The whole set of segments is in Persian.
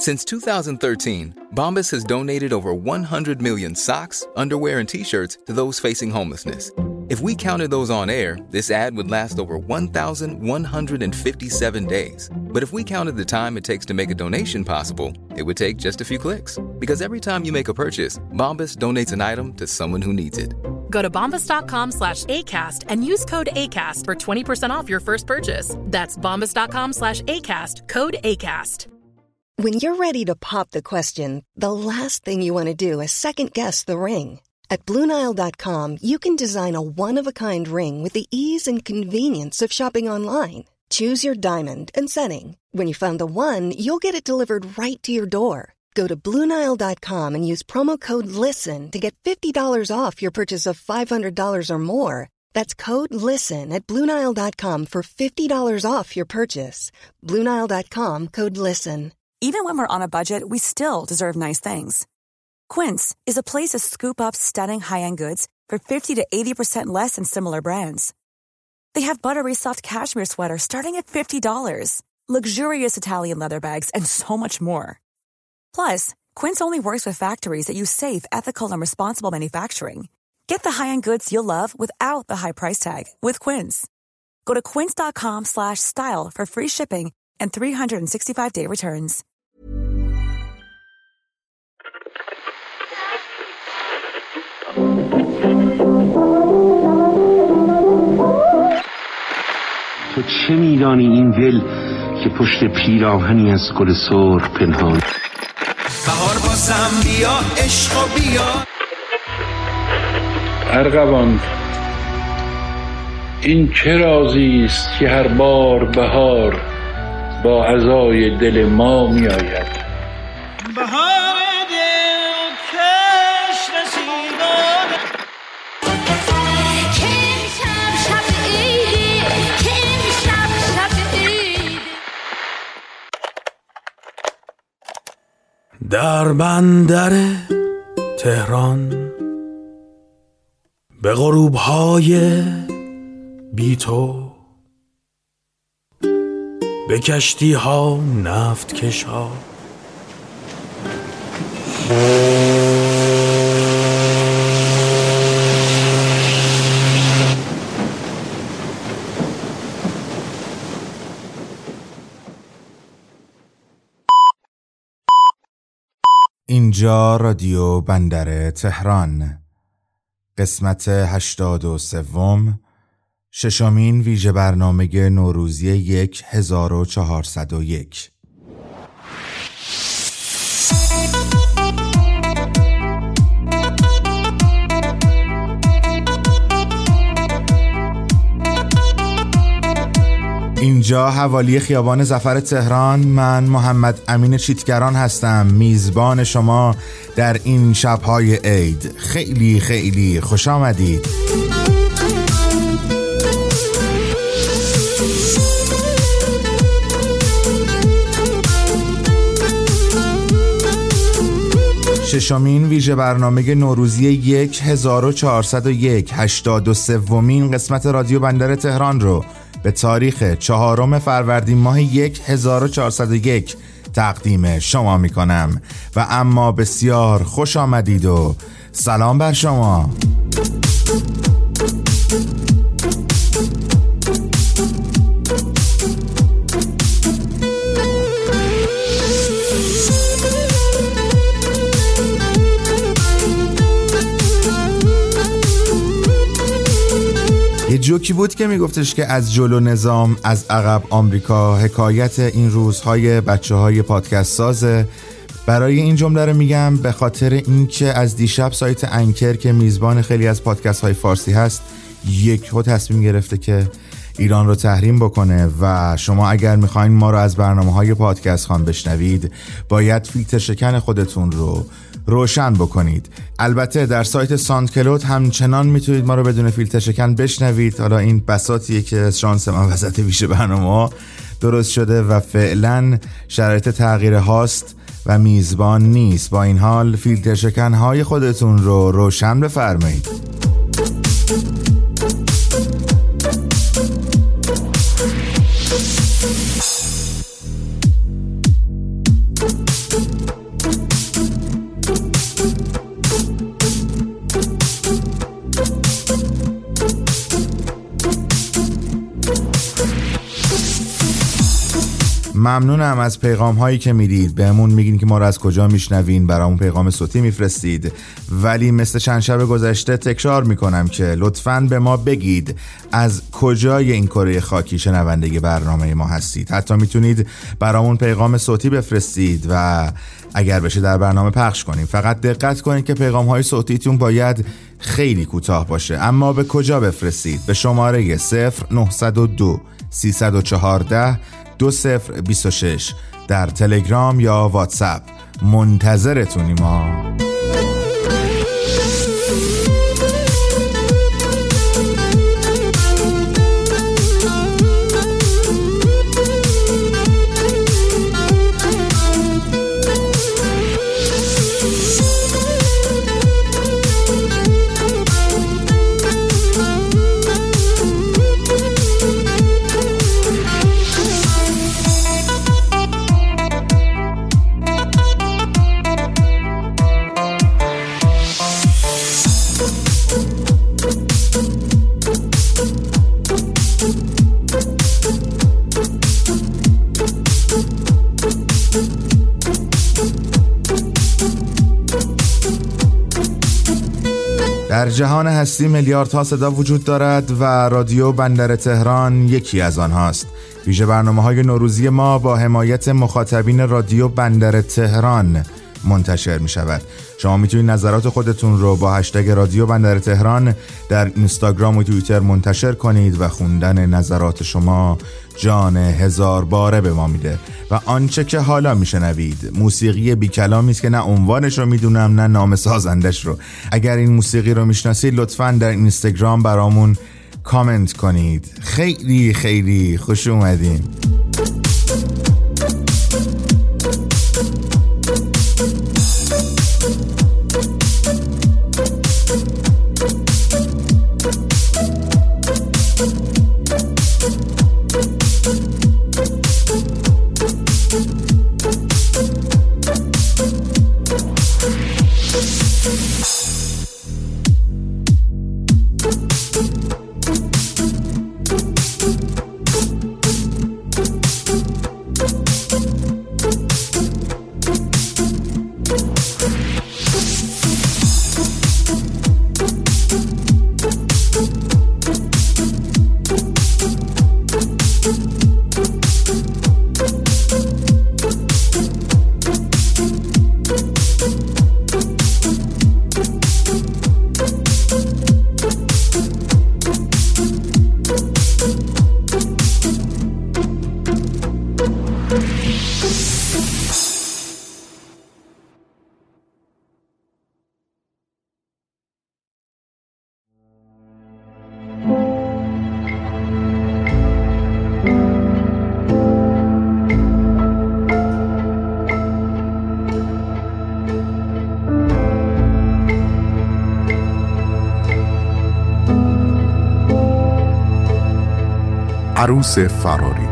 Since 2013, Bombas has donated over 100 million socks, underwear, and T-shirts to those facing homelessness. If we counted those on air, this ad would last over 1,157 days. But if we counted the time it takes to make a donation possible, it would take just a few clicks. Because every time you make a purchase, Bombas donates an item to someone who needs it. Go to bombas.com/ACAST and use code ACAST for 20% off your first purchase. That's bombas.com/ACAST, code ACAST. When you're ready to pop the question, the last thing you want to do is second-guess the ring. At BlueNile.com, you can design a one-of-a-kind ring with the ease and convenience of shopping online. Choose your diamond and setting. When you find the one, you'll get it delivered right to your door. Go to BlueNile.com and use promo code LISTEN to get $50 off your purchase of $500 or more. That's code LISTEN at BlueNile.com for $50 off your purchase. BlueNile.com, code LISTEN. Even when we're on a budget, we still deserve nice things. Quince is a place to scoop up stunning high-end goods for 50 to 80% less than similar brands. They have buttery soft cashmere sweaters starting at $50, luxurious Italian leather bags, and so much more. Plus, Quince only works with factories that use safe, ethical, and responsible manufacturing. Get the high-end goods you'll love without the high price tag with Quince. Go to quince.com/style for free shipping and 365-day returns. تو چه میدانی این دل که پشت پیراهنی از گل سرخ پنهان. بهار بازم بیا عشق و بیا. ارغوان این چه رازی است که هر بار بهار با عزای دل ما می آید. بهار دل کش رسیدن که امشب شب عیده، که امشب شب عیده. در بندر تهران به غروب‌های بی تو، به کشتی‌ها نفت کش‌ها، اینجا رادیو بندر تهران، قسمت 83، ششمین ویژه برنامه نوروزی 1401. اینجا حوالی خیابان ظفر تهران، من محمد امین چیتگران هستم، میزبان شما در این شب‌های عید. خیلی خیلی خوش آمدید. ششمین ویژه برنامه نوروزی 1401، 83مین قسمت رادیو بندر تهران رو به تاریخ 4 فروردین ماه 1401 تقدیم شما می کنم و اما بسیار خوش آمدید و سلام بر شما. یه جوکی بود که میگفتش که از جلو نظام، از عقب آمریکا. حکایت این روزهای بچه‌های پادکست سازه. برای این جمله رو میگم به خاطر اینکه از دیشب سایت انکر که میزبان خیلی از پادکست های فارسی هست یکهو تصمیم گرفته که ایران رو تحریم بکنه و شما اگر میخواین ما رو از برنامه‌های پادکست خان بشنوید باید فیلتر شکن خودتون رو روشن بکنید. البته در سایت ساندکلود همچنان میتونید ما رو بدون فیلتر شکن بشنوید. حالا این بساطیه که از شانس من وسط ویژه برنامه درست شده و فعلا شرایط تغییر هاست و میزبان نیست. با این حال فیلتر شکن های خودتون رو روشن بفرمایید. ممنونم از پیغام هایی که میدید. بهمون میگین که ما رو از کجا میشنوین، برامون پیغام صوتی میفرستید. ولی مثل چند شب گذشته تکرار میکنم که لطفاً به ما بگید از کجای این کره خاکی شنونده برنامه ما هستید. حتی میتونید برامون پیغام صوتی بفرستید و اگر بشه در برنامه پخش کنیم. فقط دقت کنید که پیغام های صوتیتون باید خیلی کوتاه باشه. اما به کجا بفرستید؟ به شماره 0902 314 2026 در تلگرام یا واتساپ. منتظرتونیم ما. در جهان هستی میلیاردها صدا وجود دارد و رادیو بندر تهران یکی از آنهاست. ویژه برنامه‌های نوروزی ما با حمایت مخاطبین رادیو بندر تهران منتشر می شود. شما میتونید نظرات خودتون رو با هشتگ رادیو بندر تهران در اینستاگرام و توییتر منتشر کنید و خوندن نظرات شما جان هزار باره به ما میده. و آنچه که حالا میشنوید موسیقی بی کلامی است که نه عنوانش رو میدونم نه نام سازندش رو. اگر این موسیقی رو میشناسید لطفاً در اینستاگرام برامون کامنت کنید. خیلی خیلی خوش اومدین. عروس فراری.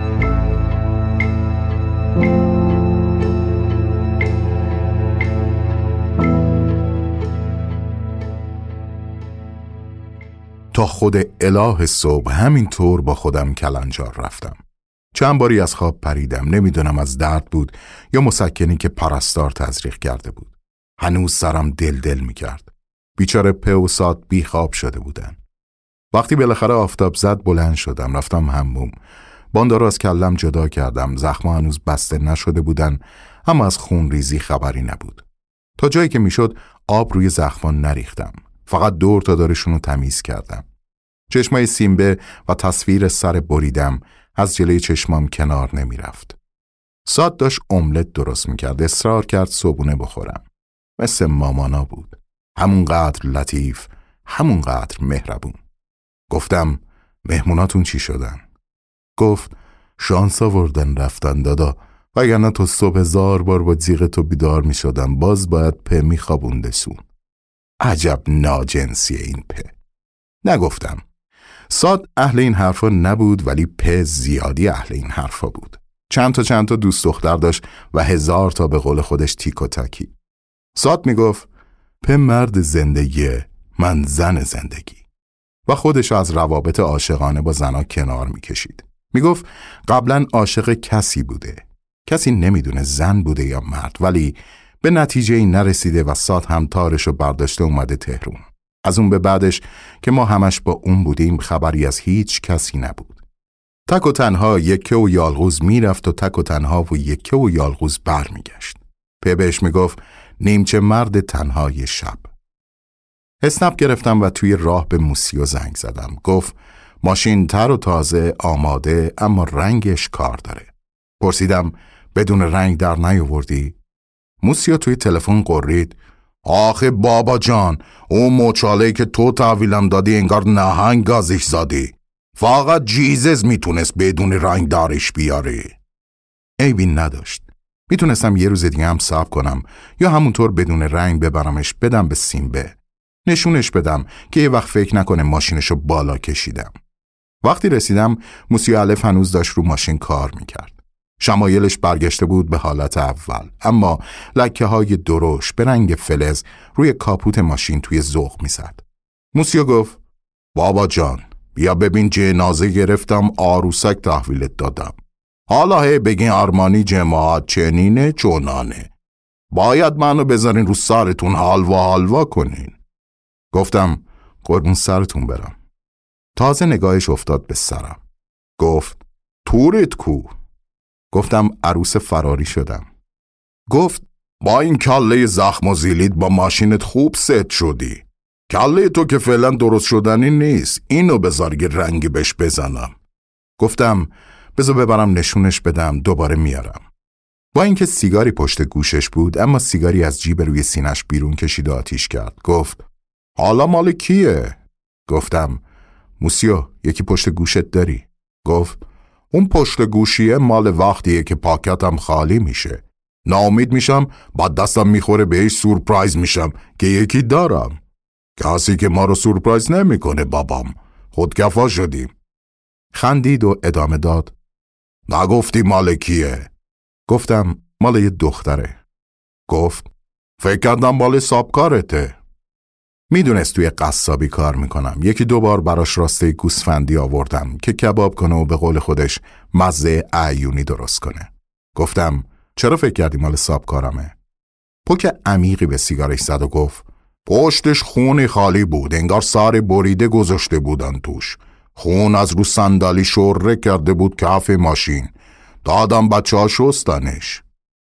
تا خود اله صبح همینطور با خودم کلنجار رفتم. چند باری از خواب پریدم. نمیدونم از درد بود یا مسکنی که پرستار تزریق کرده بود. هنوز سرم دل میکرد. بیچاره په و سات بی خواب شده بودن. وقتی بالاخره آفتاب زد بلند شدم، رفتم حموم. باندارو رو از کلم جدا کردم. زخم‌ها هنوز بسته نشده بودن، اما از خون ریزی خبری نبود. تا جایی که میشد آب روی زخم‌ها نریختم. فقط دور تا دارشون رو تمیز کردم. چشمای سیمبه و تصویر سر بریدم از جلوی چشمام کنار نمیرفت. ساد داشت املت درست میکرد. اصرار کرد صبحونه بخورم. مثل مامانا بود. همونقدر لطیف، همونقدر مهربون. گفتم مهموناتون چی شدن؟ گفت شانس آوردن رفتن دادا، وگرنه تو صبح 1000 بار با جیغ تو بیدار می شدم، باز باید په می خوابوندشون. عجب ناجنسی این په. نگفتم. ساد اهل این حرفا نبود، ولی په زیادی اهل این حرفا بود. چند تا دوست دختر داشت و 1000 تا به قول خودش تیک و تکی. ساد می گفت په مرد زندگیه، من زن زندگی. و خودش از روابط عاشقانه با زنا کنار می کشید. میگفت قبلا عاشق کسی بوده. کسی نمیدونه زن بوده یا مرد، ولی به نتیجه این نرسیده و سات هم تارشو برداشته اومده تهران. از اون به بعدش که ما همش با اون بودیم خبری از هیچ کسی نبود. تک و تنها یکه و یالغوز میرفت و تک و تنها و یکه و یالغوز بر میگشت. بهش میگفت نیمچه مرد تنهای شب. اسنپ گرفتم و توی راه به موسیو زنگ زدم. گفت ماشین تر و تازه آماده اما رنگش کار داره. پرسیدم بدون رنگ در نیاوردی؟ موسیو توی تلفن قرید آخه بابا جان، اون موچاله‌ای که تو تحویلم دادی انگار نهنگ گازش زدی. فقط جیزس میتونست بدون رنگ دارش بیاره. عیبی نداشت. میتونستم یه روز دیگه هم صبر کنم یا همونطور بدون رنگ ببرمش بدم به سیمبه. نشونش بدم که یه وقت فکر نکنه ماشینشو بالا کشیدم. وقتی رسیدم موسیو الف هنوز داشت رو ماشین کار میکرد. شمایلش برگشته بود به حالت اول، اما لکه های درشت به رنگ فلز روی کاپوت ماشین توی ذوق میزد. موسیو گفت بابا جان بیا ببین جنازه گرفتم، عروسک تحویلت دادم. حالا بگین آرمانی جماعت چنینه چونانه. باید منو بذارین رو سرتون حالوا کنین. گفتم قربون سرتون برم. تازه نگاهش افتاد به سرم. گفت تورت کو؟ گفتم عروس فراری شدم. گفت با این کله زخم و زیلید با ماشینت خوب ست شدی. کله تو که فعلا درست شدنی نیست، اینو بذار یه رنگی بهش بزنم. گفتم بذار ببرم نشونش بدم، دوباره میارم. با اینکه سیگاری پشت گوشش بود اما سیگاری از جیب روی سینش بیرون کشید و آتیش کرد. گفت حالا مال کیه؟ گفتم موسیو یکی پشت گوشت داری؟ گفت اون پشت گوشیه مال وقتیه که پاکتم خالی میشه. ناامید میشم بعد دستم میخوره بهش سورپرایز میشم که یکی دارم. کسی که ما رو سورپرایز نمیکنه بابام، خودکفا شدیم. خندید و ادامه داد نگفتی مال کیه؟ گفتم مال یه دختره. گفت فکر کردم مال سابکارته. میدونست توی قصابی کار میکنم. یکی دو بار براش راسته گوسفندی آوردم که کباب کنه و به قول خودش مزه عیونی درست کنه. گفتم چرا فکر کردی مال سابکارمه؟ پک عمیقی به سیگارش زد و گفت پشتش خونی خالی بود، انگار سر بریده گذاشته بودن توش. خون از رو صندلی شره کرده بود کف ماشین. دادم بچه ها شستنش.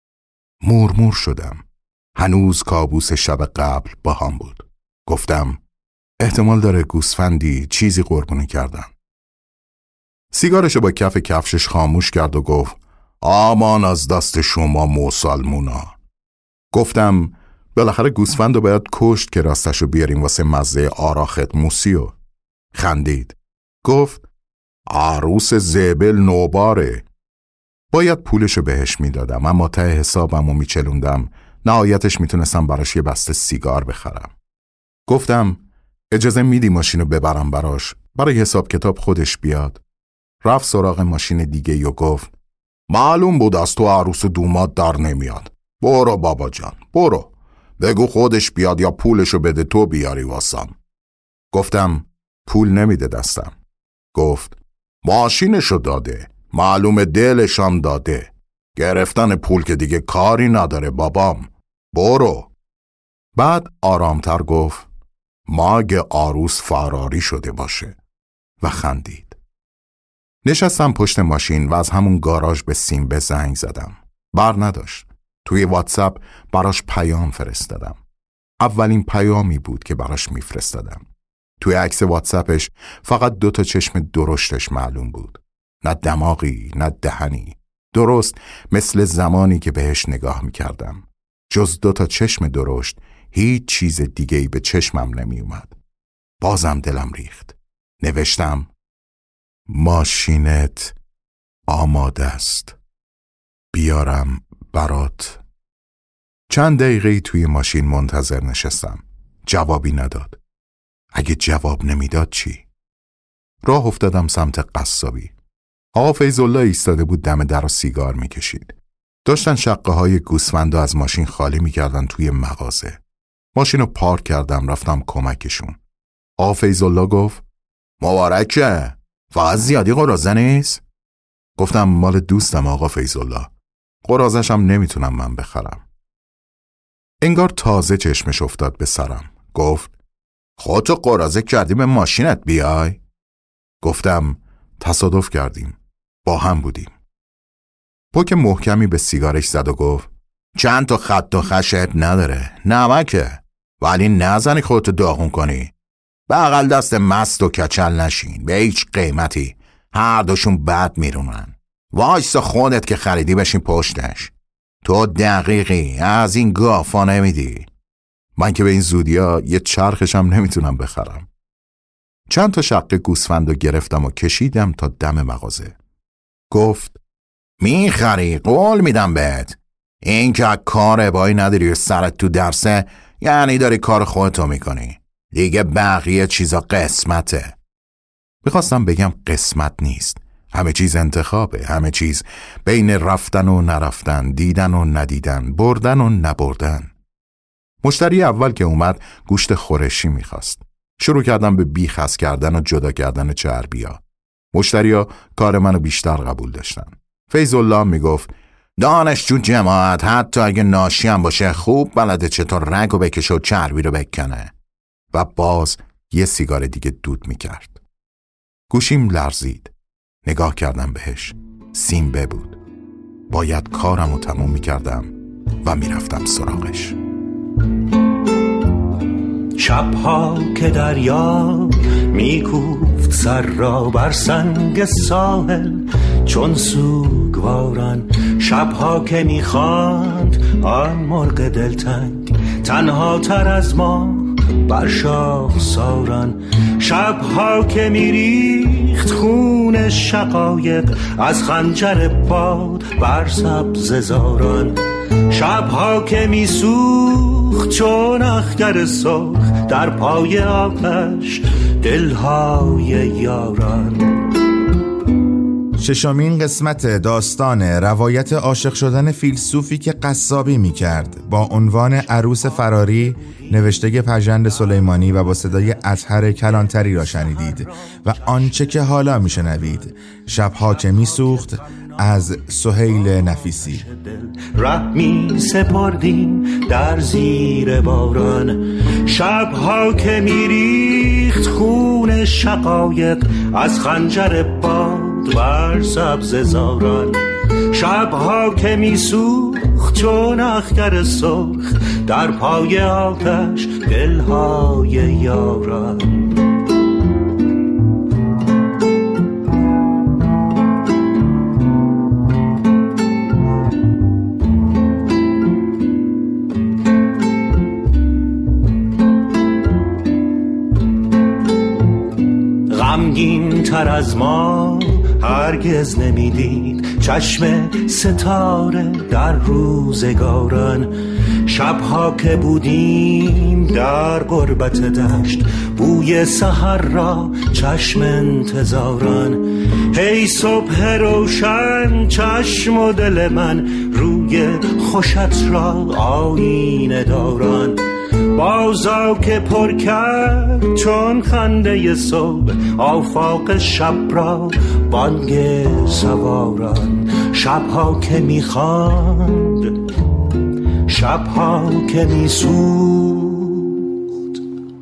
مورمور شدم. هنوز کابوس شب قبل با هم بود. گفتم احتمال داره گوسفندی چیزی قربونی کردن. سیگارشو با کف کفشش خاموش کرد و گفت آمان از دست شما مسلمونا. گفتم بالاخره گوسفندو باید کشت که راستشو بیاریم واسه مزه آراخت موسیو. خندید. گفت عروس زبل نوباره. باید پولشو بهش میدادم اما ته حسابمو میچلوندم. نهایتش میتونستم براش یه بسته سیگار بخرم. گفتم اجازه میدی ماشینو ببرم براش، برای حساب کتاب خودش بیاد. رفت سراغ ماشین دیگه و گفت معلوم بود از تو عروس دومات در نمیاد. برو بابا جان برو، بگو خودش بیاد یا پولشو بده تو بیاری واسم. گفتم پول نمیده دستم. گفت ماشینشو داده، معلوم دلشم داده. گرفتن پول که دیگه کاری نداره بابام. برو. بعد آرامتر گفت ماگه عروس فراری شده باشه و خندید. نشستم پشت ماشین و از همون گاراژ به سیمبه زنگ زدم. بر نداشت. توی واتساپ براش پیام فرستادم. اولین پیامی بود که براش میفرستادم. توی عکس واتساپش فقط 2 چشم درشتش معلوم بود. نه دماغی نه دهنی. درست مثل زمانی که بهش نگاه میکردم. جز 2 چشم درشت هیچ چیز دیگه‌ای به چشمم نمی اومد. بازم دلم ریخت. نوشتم ماشینت آماده است. بیارم برات. چند دقیقه توی ماشین منتظر نشستم. جوابی نداد. اگه جواب نمیداد چی؟ راه افتادم سمت قصابی. آقا فیض‌الله ایستاده بود دم در و سیگار میکشید. داشتن شقه های گوسفندو از ماشین خالی میکردن توی مغازه. ماشینو پارک کردم رفتم کمکشون. آقا فیض‌الله گفت مبارکه، فقط زیادی قراضه نیست؟ گفتم مال دوستم آقا فیض‌الله. قراضش هم نمیتونم من بخرم. انگار تازه چشمش افتاد به سرم. گفت خودتو قراضه کردی به ماشینت بیای؟ گفتم تصادف کردیم. با هم بودیم. پک محکمی به سیگارش زد و گفت چند تا خط و خشت نداره، نمکه، ولی نزنی خودتو داغون کنی. بغل دست مست و کچل نشین، به هیچ قیمتی. هر دوشون بد میرونن. وایسا خودت که خریدی بشین پشتش. تو دقیقی از این گافا نمیدی. من که به این زودیا یه چرخشم نمیتونم بخرم. چند تا شقه گوسفند رو گرفتم و کشیدم تا دم مغازه. گفت میخری، قول میدم بهت. این که کار ابایی نداری و سرت تو درسه، یعنی داری کار خودتو میکنی. دیگه بقیه چیزا قسمته. میخواستم بگم قسمت نیست، همه چیز انتخابه. همه چیز بین رفتن و نرفتن، دیدن و ندیدن، بردن و نبردن. مشتری اول که اومد گوشت خورشی میخواست. شروع کردم به بیخس کردن و جدا کردن چربیا. مشتریا کار منو بیشتر قبول داشتن. فیض‌الله میگفت دانشجو جماعت حتی اگه ناشی هم باشه خوب بلده چطور رگو بکشه و چربی رو بکنه. و باز یه سیگار دیگه دود میکرد. گوشیم لرزید. نگاه کردم بهش. سیمبه بود. باید کارم رو تموم میکردم و میرفتم سراغش. شبها که دریا میکوفت سر را بر سنگ ساحل چون سوگواران، شبها که میخواند آن مرغ دلتنگ تنها تر از ما بر شاخساران، شبها که میریخت خون شقایق از خنجر باد بر سبززاران، شبها که میسوخت چون اخگر سرخ در پای آتش دلهای یاران. ششمین قسمت داستان روایت عاشق شدن فیلسوفی که قصابی می کرد با عنوان عروس فراری نوشته پژند سلیمانی و با صدای اطهر کلانتری را شنیدید و آنچه که حالا می شنوید شبها که می سوخت از سهیل نفیسی. رحمی سپردیم در زیر باران، شبها که می ریخت خون شقایق از خنجر باد بر سبززاران، شبها که می سوخت چون اخگر سرخ در پای آتش دلهای یاران. غمگین تر از ما هرگز نمیدید چشم ستاره در روزگاران، شبها که بودیم در غربت دشت بوی سحر را چشم انتظاران، هی صبح روشن چشم و دل من روی خوشت را آینه داران، بازا که پر کرد چون خنده صبح آفاق شب را بانگ سواران، شبها که میخواند شبها که میسوخت.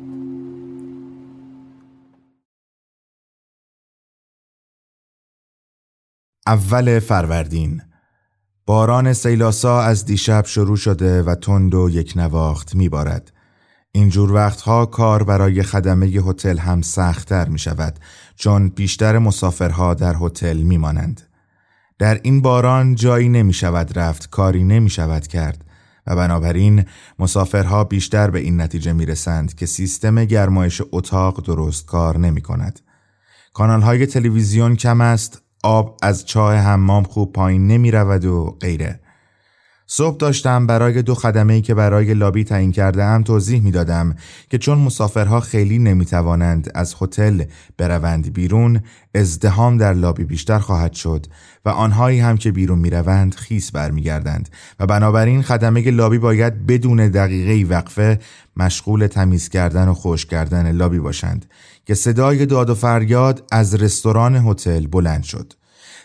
اول فروردین. باران سیلاسا از دیشب شروع شده و تند و یک نواخت میبارد. اینجور وقتها کار برای خدمه هتل هم سخت‌تر می شود چون بیشتر مسافرها در هتل می مانند. در این باران جایی نمی شود رفت، کاری نمی شود کرد و بنابراین مسافرها بیشتر به این نتیجه می رسند که سیستم گرمایش اتاق درست کار نمی کند. کانال‌های تلویزیون کم است، آب از چاه حمام خوب پایین نمی رود و غیره. صبح داشتم برای 2 خدمه‌ای که برای لابی تعیین کرده ام توضیح می دادم که چون مسافرها خیلی نمی توانند از هتل بروند بیرون، ازدحام در لابی بیشتر خواهد شد و آنهایی هم که بیرون می روند خیس برمی گردند و بنابراین خدمه لابی باید بدون دقیقه‌ای وقفه مشغول تمیز کردن و خشک کردن لابی باشند که صدای داد و فریاد از رستوران هتل بلند شد.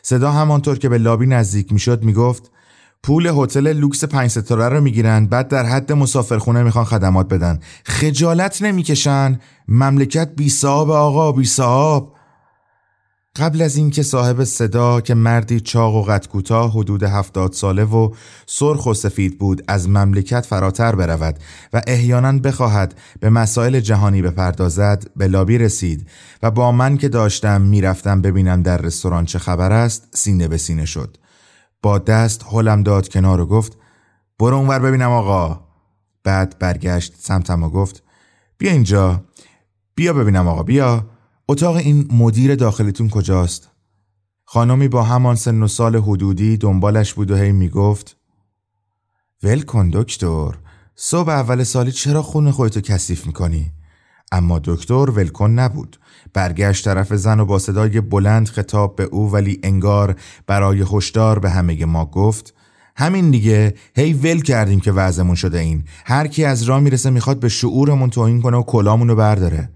صدا همانطور که به لابی نزدیک میشد میگفت پول هتل لوکس 5 ستاره رو میگیرن، بعد در حد مسافرخونه میخوان خدمات بدن. خجالت نمیکشن؟ مملکت بی صاحب آقا، بی صاحب. قبل از این که صاحب صدا که مردی چاق و قد کوتاه حدود 70 ساله و سرخ و سفید بود از مملکت فراتر برود و احیانا بخواهد به مسائل جهانی بپردازد، به لابی رسید و با من که داشتم میرفتم ببینم در رستوران چه خبر است سینه به سینه شد. با دست هلم داد کنار و گفت برو اونور ببینم آقا. بعد برگشت سمتم و گفت بیا اینجا، بیا ببینم آقا، بیا. اتاق این مدیر داخلیتون کجاست؟ خانمی با همان سن و سال حدودی دنبالش بود و هی میگفت ول کن دکتر، صبح اول سالی چرا خون خودتو کثیف میکنی؟ اما دکتر ول کن نبود. برگشت طرف زن و با صدای بلند خطاب به او ولی انگار برای هشدار به همه ما گفت همین دیگه، هی ول کردیم که وضعمون شده این. هر کی از راه میرسه میخواد به شعورمون توهین کنه و کلامونو برداره.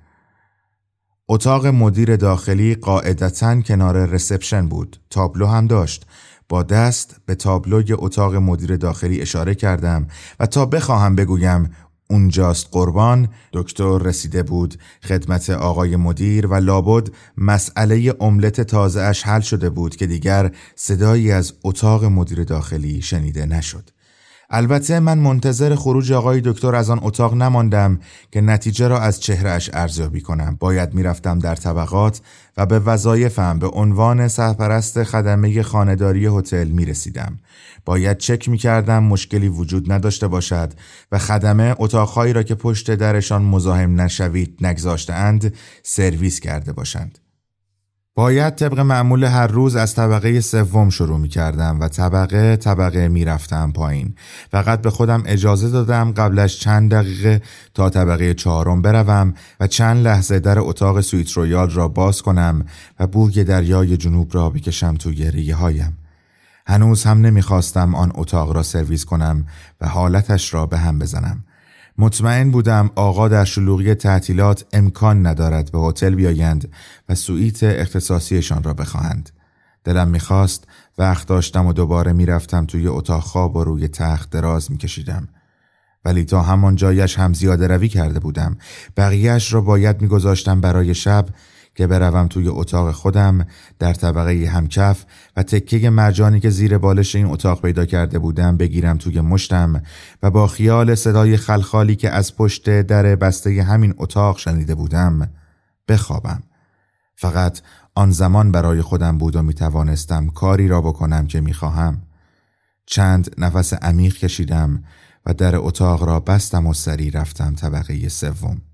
اتاق مدیر داخلی قاعدتاً کنار رسپشن بود. تابلو هم داشت. با دست به تابلوی اتاق مدیر داخلی اشاره کردم و تا بخواهم بگویم اونجاست قربان، دکتر رسیده بود خدمت آقای مدیر و لابد مسئله املت تازه اش حل شده بود که دیگر صدایی از اتاق مدیر داخلی شنیده نشد. البته من منتظر خروج آقای دکتر از آن اتاق نماندم که نتیجه را از چهرهش ارزیابی کنم. باید میرفتم در طبقات و به وظایفم به عنوان سرپرست خدمه خانه‌داری هتل میرسیدم. باید چک میکردم مشکلی وجود نداشته باشد و خدمه اتاقهایی را که پشت درشان مزاحم نشوید نگذاشته‌اند سرویس کرده باشند. باید طبق معمول هر روز از طبقه سوم شروع می کردم و طبقه می رفتم پایین. فقط به خودم اجازه دادم قبلش چند دقیقه تا طبقه 4 بروم و چند لحظه در اتاق سویت رویال را باز کنم و بوی دریای جنوب را بکشم توی ریه هایم. هنوز هم نمی خواستم آن اتاق را سرویس کنم و حالتش را به هم بزنم. مطمئن بودم آقا در شلوغی تعطیلات امکان ندارد به هتل بیایند و سوئیت اختصاصیشان را بخواهند. دلم میخواست وقت داشتم و دوباره میرفتم توی اتاق خواب و روی تخت دراز میکشیدم. ولی تا همان جایش هم زیاده روی کرده بودم. بقیهش را باید میگذاشتم برای شب که بروم توی اتاق خودم در طبقه همکف و تکه مرجانی که زیر بالش این اتاق پیدا کرده بودم بگیرم توی مشتم و با خیال صدای خلخالی که از پشت در بسته همین اتاق شنیده بودم بخوابم. فقط آن زمان برای خودم بود و می توانستم کاری را بکنم که می خواهم. چند نفس عمیق کشیدم و در اتاق را بستم و سری رفتم طبقه 3.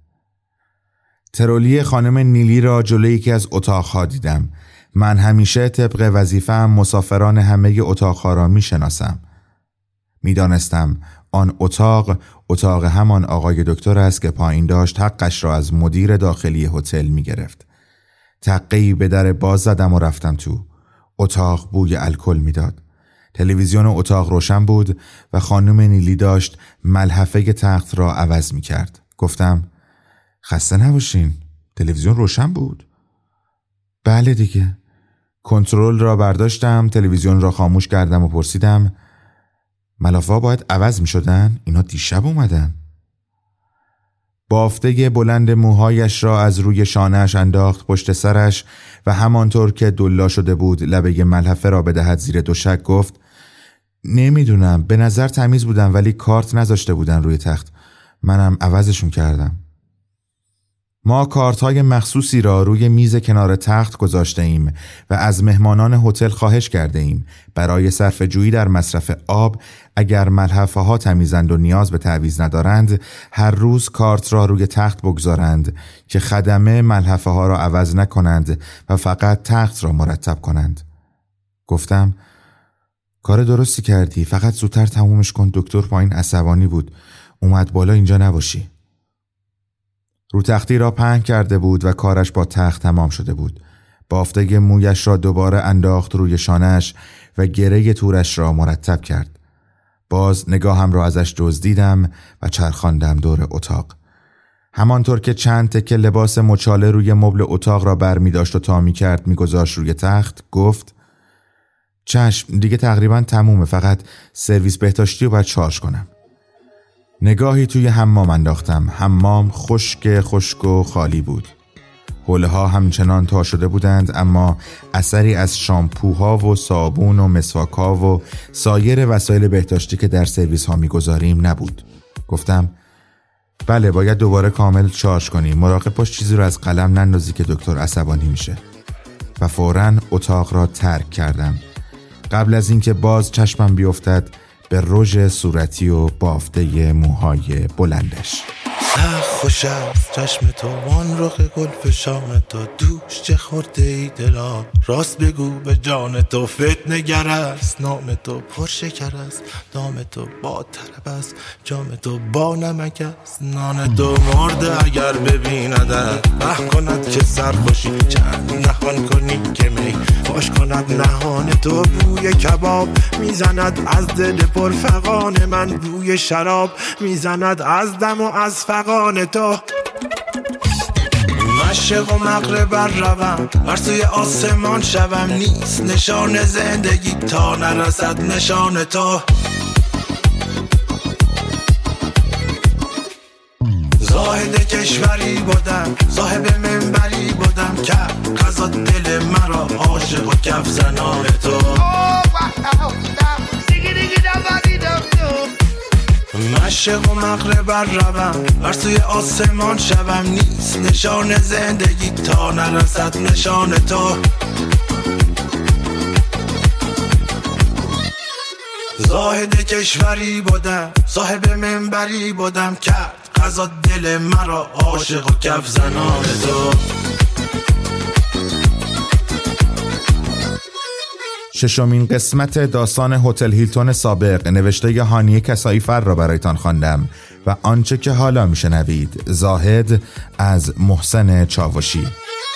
ترولی خانم نیلی را جلوی یکی از اتاقها دیدم. من همیشه طبق وظیفه‌ام مسافران همه اتاقها را می شناسم. می دانستم آن اتاق همان آقای دکتر است که پایین داشت حقش را از مدیر داخلی هتل می گرفت. تقی به در باز زدم و رفتم تو. اتاق بوی الکل می داد. تلویزیون اتاق روشن بود و خانم نیلی داشت ملحفه تخت را عوض می کرد. گفتم خسته نباشین، تلویزیون روشن بود؟ بله دیگه. کنترل را برداشتم، تلویزیون را خاموش کردم و پرسیدم ملافه‌ها باید عوض می شدن؟ اینا دیشب اومدن. بافته بلند موهایش را از روی شانه‌اش انداخت پشت سرش و همانطور که دلا شده بود لبه ملحفه را بدهد زیر دوشک گفت نمیدونم، به نظر تمیز بودن ولی کارت نذاشته بودن روی تخت، منم عوضشون کردم. ما کارت‌های مخصوصی را روی میز کنار تخت گذاشته ایم و از مهمانان هتل خواهش کرده ایم برای صرفه‌جویی در مصرف آب اگر ملحفه‌ها تمیزند و نیاز به تعویض ندارند هر روز کارت را روی تخت بگذارند که خدمه ملحفه‌ها را عوض نکنند و فقط تخت را مرتب کنند. گفتم کار درستی کردی، فقط زودتر تمومش کن، دکتر پایین عصبانی بود، اومد بالا اینجا نباشی. رو تختی را پهن کرده بود و کارش با تخت تمام شده بود. بافته مویش را دوباره انداخت روی شانه‌اش و گره تورش را مرتب کرد. باز نگاهم را ازش دزدیدم و چرخاندم دور اتاق. همانطور که چند تکه لباس مچاله روی مبل اتاق را بر می داشت و تا می کرد می گذاشت روی تخت گفت چشم، دیگه تقریبا تمومه، فقط سرویس بهداشتی رو باید شارژ کنم. نگاهی توی حمام انداختم. حمام خشک و خالی بود. حوله ها همچنان تا شده بودند، اما اثری از شامپوها و صابون و مسواک ها و سایر وسایل بهداشتی که در سرویس ها میگذاریم نبود. گفتم بله، باید دوباره کامل شارژ کنی. مراقب باش چیزی رو از قلم نندازی که دکتر عصبانی میشه. و فوراً اتاق را ترک کردم. قبل از اینکه باز چشمم بیفتد به رژ صورتی و بافته موهای بلندش. خوش است چشم تو، وان رخ گل فشان تو، دوش چه خورده ای دلا، راست بگو به جان تو، فتنه گر است نام تو، پرشکر است دام تو، با طرب است جام تو، با نمک است نان تو، مرده اگر ببیندت به کند که سرخوشی، چند نهان کنی که می خوش کند نهان تو، بوی کباب میزند از دل پرفغان من، بوی شراب میزند از دم و از فغان تو، مشرق و مغرب روم، بر سوی آسمان شوم، نیست نشان زندگی تا نرسد نشان تو، زاهد کشوری بودم، صاحب منبری بودم، که قضا دل مرا عاشق و کف زنان تو، مشرق و مغرب روم، بر سوی آسمان شوم، نیست نشان زندگی تا نرسد نشان تو، زاهد کشوری بودم، صاحب منبری بودم، کرد قضا دل مرا عاشق و کف زنان تو. ششمین قسمت داستان هتل هیلتون سابق نوشته هانیه کسایی فر را برایتان خواندم و آنچه که حالا میشنوید زاهد از محسن چاوشی.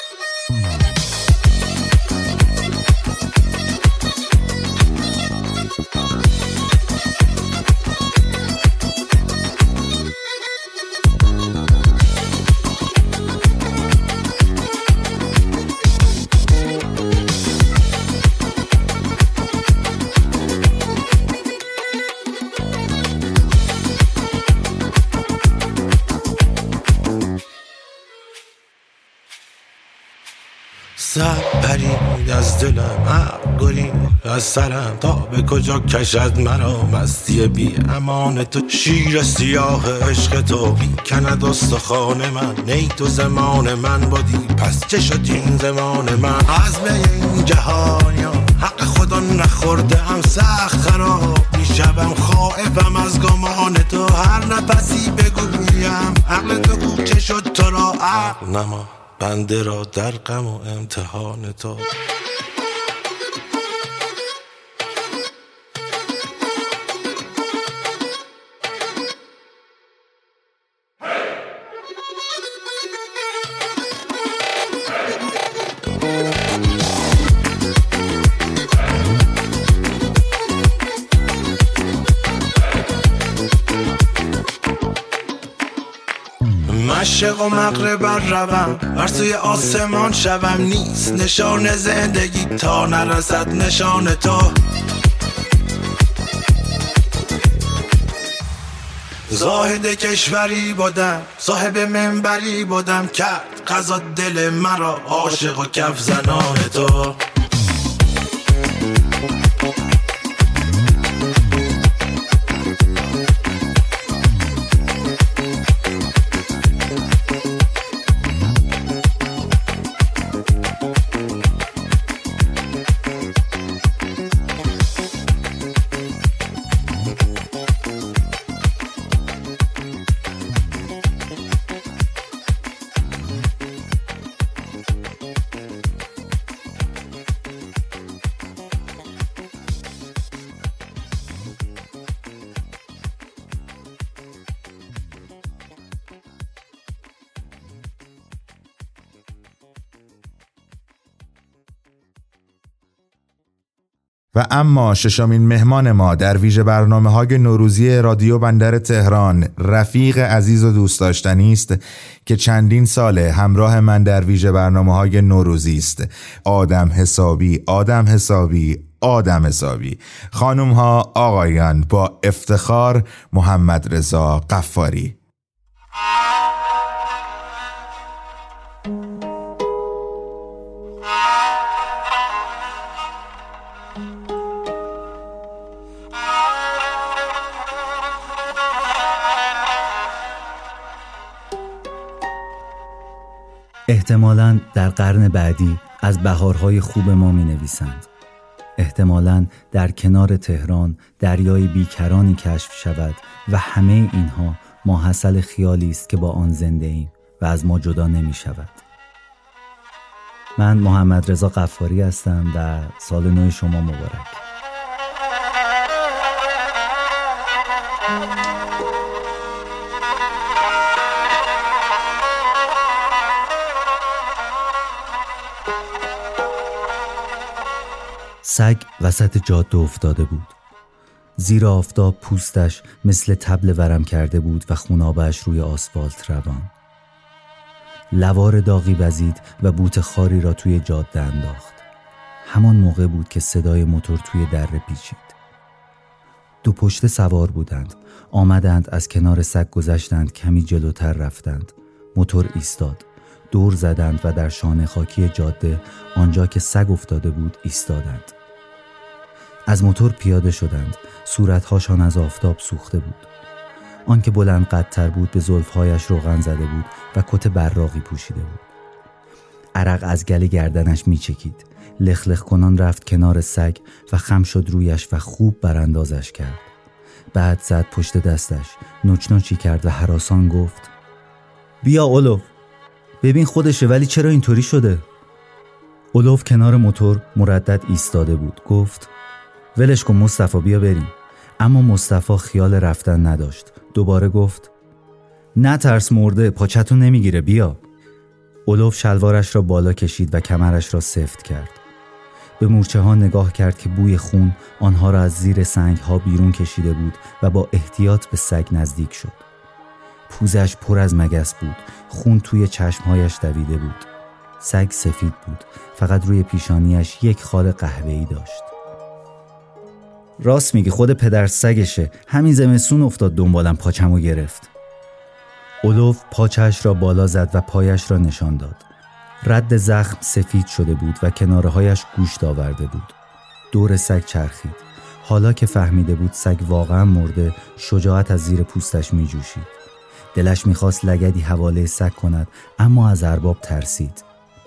سب پرید از دلم، عقل گرید از سرم، تا به کجا کشد مرا مستی بی امان تو، شیر سیاه عشق تو میکند استخوان من، نی تو زمان من بودی پس چه شد این زمان من، عزم این جهانیا حق خدا نخورده هم، سخت خراب میشم خائفم از گمان تو، هر نفسی بگویم عقل تو گو چه شد تو را، عقل نما بنده را در غم و امتحان تو. مشرق و مغرب روم، بر سوی آسمان شوم، نیست نشان زندگی تا نرسد نشان تو، زاهد کشوری بودم، صاحب منبری بودم، کرد قضا دل مرا عاشق و کف زنان تو. و اما ششمین مهمان ما در ویژه برنامه‌های نوروزی رادیو بندر تهران، رفیق عزیز و دوست داشتنی است که چندین ساله همراه من در ویژه برنامه‌های نوروزی است. آدم حسابی آدم حسابی. خانوم ها آقایان، با افتخار محمد رضا غفاری. احتمالاً در قرن بعدی از بهارهای خوب ما می نویسند. احتمالاً در کنار تهران دریای بیکرانی کشف شود و همه اینها ماحصل خیالی است که با آن زنده ایم و از ما جدا نمی شود. من محمد رضا غفاری هستم و سال نو شما مبارک. سگ وسط جاده افتاده بود. زیر آفتاب پوستش مثل طبل ورم کرده بود و خونابه‌اش روی آسفالت روان. لوار داغی وزید و بوت خاری را توی جاده انداخت. همان موقع بود که صدای موتور توی دره پیچید. دو پشته سوار بودند. آمدند از کنار سگ گذشتند، کمی جلوتر رفتند. موتور ایستاد. دور زدند و در شانه خاکی جاده آنجا که سگ افتاده بود ایستادند. از موتور پیاده شدند. صورتهاشان از آفتاب سوخته بود. آن که بلند قدتر بود به زلفهایش روغن زده بود و کت براقی پوشیده بود. عرق از گل گردنش میچکید. لخلخ کنان رفت کنار سگ و خم شد رویش و خوب براندازش کرد. بعد زد پشت دستش، نوچ نوچی کرد و هراسان گفت: بیا اولوف، ببین خودشه ولی چرا اینطوری شده؟ اولوف کنار موتور مردد ایستاده بود. گفت: ولش کن مصطفی، بیا بریم. اما مصطفی خیال رفتن نداشت. دوباره گفت: نه ترس مرده، پاچتو نمیگیره، بیا. اولوف شلوارش را بالا کشید و کمرش را سفت کرد. به مورچه ها نگاه کرد که بوی خون آنها را از زیر سنگ ها بیرون کشیده بود و با احتیاط به سگ نزدیک شد. پوزش پر از مگس بود. خون توی چشمهایش دویده بود. سگ سفید بود. فقط روی پیشانیش یک خال قهوه‌ای داشت. راست میگی، خود پدر سگشه. همین زمستون افتاد دنبالم، پاچمو گرفت. اولوف پاچش را بالا زد و پایش را نشان داد. رد زخم سفید شده بود و کنارهایش گوشت آورده بود. دور سگ چرخید. حالا که فهمیده بود سگ واقعا مرده، شجاعت از زیر پوستش می جوشید. دلش میخواست لگدی حواله سگ کند، اما از ارباب ترسید.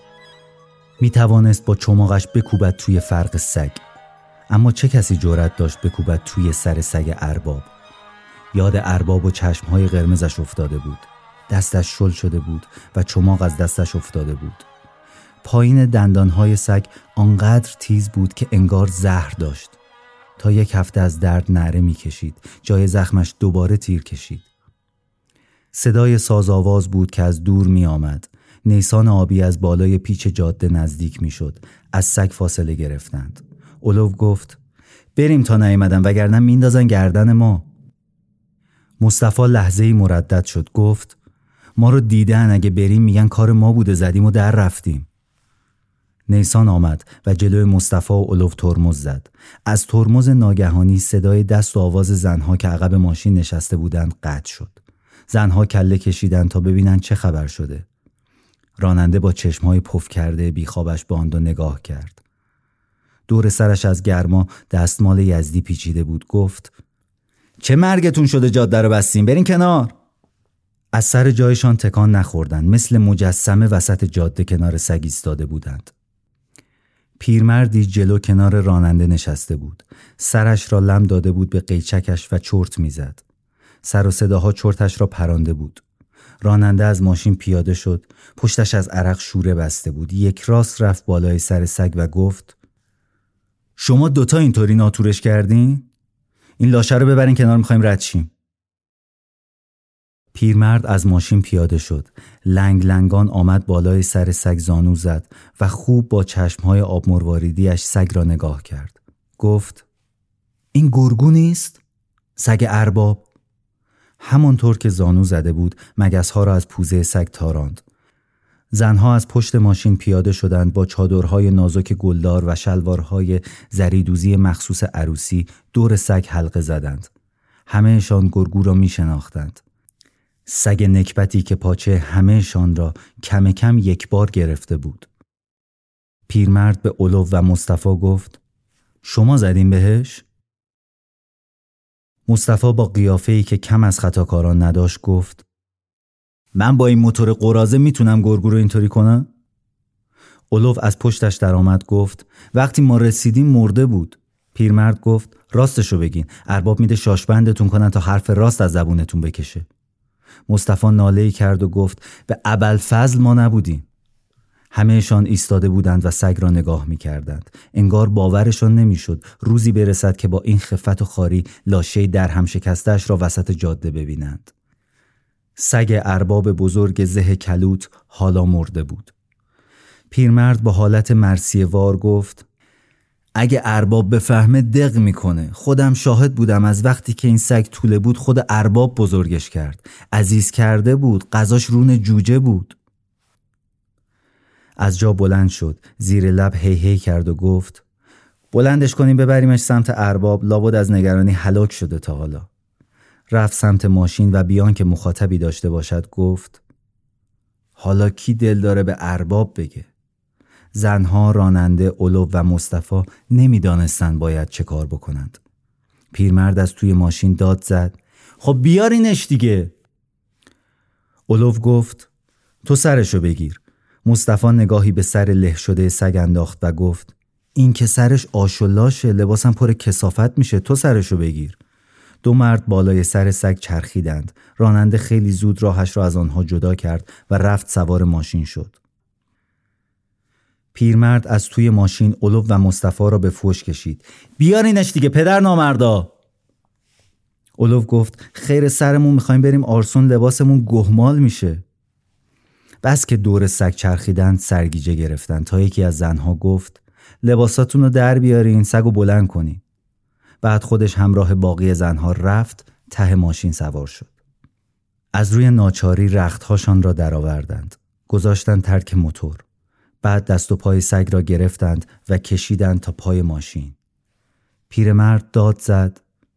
می توانست با چماقش بکوبد توی فرق سگ، اما چه کسی جرأت داشت بکوبد توی سر سگ ارباب؟ یاد ارباب و چشمهای قرمزش افتاده بود. دستش شل شده بود و چماق از دستش افتاده بود. پایین دندانهای سگ آنقدر تیز بود که انگار زهر داشت. تا یک هفته از درد نعره می کشید. جای زخمش دوباره تیر کشید. صدای سازآواز بود که از دور می آمد. نیسان آبی از بالای پیچ جاده نزدیک می شد. از سگ فاصله گرفتند. اولوف گفت: بریم تا نیامدن وگرنه میندازن گردن ما. مصطفی لحظه‌ای مردد شد. گفت: ما رو دیدن، اگه بریم میگن کار ما بوده، زدیم و در رفتیم. نیسان آمد و جلوی مصطفی و اولوف ترمز زد. از ترمز ناگهانی صدای دست و آواز زنها که عقب ماشین نشسته بودند قطع شد. زنها کله کشیدند تا ببینن چه خبر شده. راننده با چشمهای پف کرده بیخوابش به آن دو نگاه کرد. دور سرش از گرما دستمال یزدی پیچیده بود. گفت: چه مرگتون شده جاده رو بستین، برین کنار. از سر جایشان تکان نخوردند. مثل مجسمه وسط جاده کنار سگ ایستاده بودند. پیرمردی جلو کنار راننده نشسته بود. سرش را لم داده بود به قیچکش و چرت میزد. سر و صداها چرتش را پرانده بود. راننده از ماشین پیاده شد. پشتش از عرق شوره بسته بود. یک راست رفت بالای سر سگ و گفت: شما دوتا اینطوری ناتورش کردین؟ این لاشه رو ببرین کنار، میخوایم رد شیم. پیرمرد از ماشین پیاده شد. لنگ لنگان آمد بالای سر سگ زانو زد و خوب با چشمهای آب مرواریدیش سگ را نگاه کرد. گفت: این گرگو نیست؟ سگ ارباب. همانطور که زانو زده بود مگس‌ها را از پوزه سگ تاراند. زنها از پشت ماشین پیاده شدند با چادرهای نازک گلدار و شلوارهای زریدوزی مخصوص عروسی دور سگ حلقه زدند. همه‌شان گرگو را می شناختند. سگ نکبتی که پاچه همه‌شان را کم کم یک بار گرفته بود. پیرمرد به اولو و مصطفی گفت: شما زدین بهش؟ مصطفی با قیافه‌ای که کم از خطاکاران نداشت گفت: من با این موتور قرازه میتونم گرگو رو اینطوری کنم؟ اولو از پشتش در آمد گفت: وقتی ما رسیدیم مرده بود. پیرمرد گفت: راستشو بگین، ارباب میده شاشبندتون کنن تا حرف راست از زبونتون بکشه. مصطفی ناله‌ای کرد و گفت: به ابوالفضل ما نبودیم. همه‌شان ایستاده بودند و سگ را نگاه می‌کردند. انگار باورشان نمی‌شد روزی برسد که با این خفت و خواری لاشه در هم شکسته‌اش را وسط جاده ببینند. سگ ارباب بزرگ زه کلوت حالا مرده بود. پیرمرد با حالت مرثیه وار گفت: اگه ارباب بفهمه دق میکنه. خودم شاهد بودم از وقتی که این سگ توله بود خود ارباب بزرگش کرد. عزیز کرده بود، غذاش رون جوجه بود. از جا بلند شد، زیر لب هی هی کرد و گفت: بلندش کنیم ببریمش سمت ارباب، لابد از نگرانی هلاک شده تا حالا. رفت سمت ماشین و بیان که مخاطبی داشته باشد گفت: حالا کی دل داره به ارباب بگه؟ زنها، راننده، اولو و مصطفی نمیدانستند باید چه کار بکنند. پیرمرد از توی ماشین داد زد: خب بیارینش دیگه. اولو گفت: تو سرشو بگیر. مصطفی نگاهی به سر له شده سگ انداخت و گفت: این که سرش آشولاشه، لباسم پر کثافت میشه، تو سرشو بگیر. دو مرد بالای سر سگ چرخیدند. راننده خیلی زود راهش را از آنها جدا کرد و رفت سوار ماشین شد. پیرمرد از توی ماشین اولو و مصطفی را به فوش کشید: بیارینش دیگه پدر نامردا. اولو گفت: خیر سرمون، میخوایم بریم آرسون، لباسمون گهمال میشه. بس که دور سگ چرخیدند سرگیجه گرفتند تا یکی از زنها گفت: لباساتون رو در بیارین، سگو بلند کنین. بعد خودش همراه باقی زنها رفت ته ماشین سوار شد. از روی ناچاری رختهاشان را درآوردند. گذاشتند ترک موتور. بعد دست و پای سگ را گرفتند و کشیدند تا پای ماشین. پیرمرد داد زد: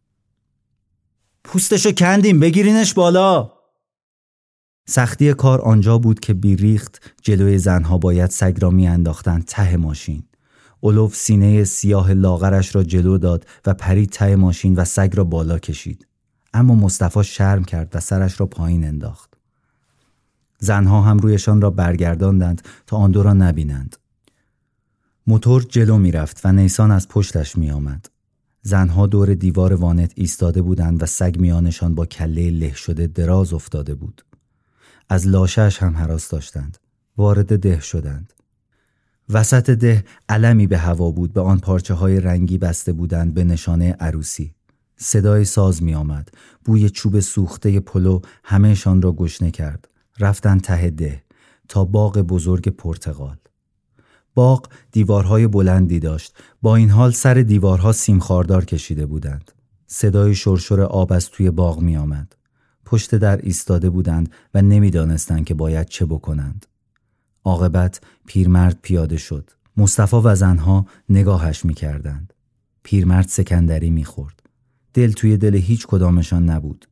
پوستشو کندیم، بگیرینش بالا. سختی کار آنجا بود که بیریخت جلوی زنها باید سگ را می انداختند ته ماشین. اولو سینه سیاه لاغرش را جلو داد و پرید ته ماشین و سگ را بالا کشید. اما مصطفی شرم کرد و سرش را پایین انداخت. زنها هم رویشان را برگرداندند تا آن دو را نبینند. موتور جلو می رفت و نیسان از پشتش می آمد. زنها دور دیوار وانت ایستاده بودند و سگ میانشان با کله له شده دراز افتاده بود. از لاشه‌اش هم هراس داشتند. وارد ده شدند. وسط ده علمی به هوا بود، به آن پارچه‌های رنگی بسته بودند به نشانه عروسی. صدای ساز می آمد. بوی چوب سوخته پلو همه‌شان را گشنه کرد. رفتند ته ده تا باغ بزرگ پرتقال. باغ دیوارهای بلندی داشت. با این حال سر دیوارها سیم خاردار کشیده بودند. صدای شرشر آب از توی باغ می آمد. پشت در ایستاده بودند و نمی دانستند که باید چه بکنند. عاقبت پیرمرد پیاده شد. مصطفی و زنها نگاهش می کردند. پیرمرد سکندری می خورد. دل توی دل هیچ کدامشان نبود.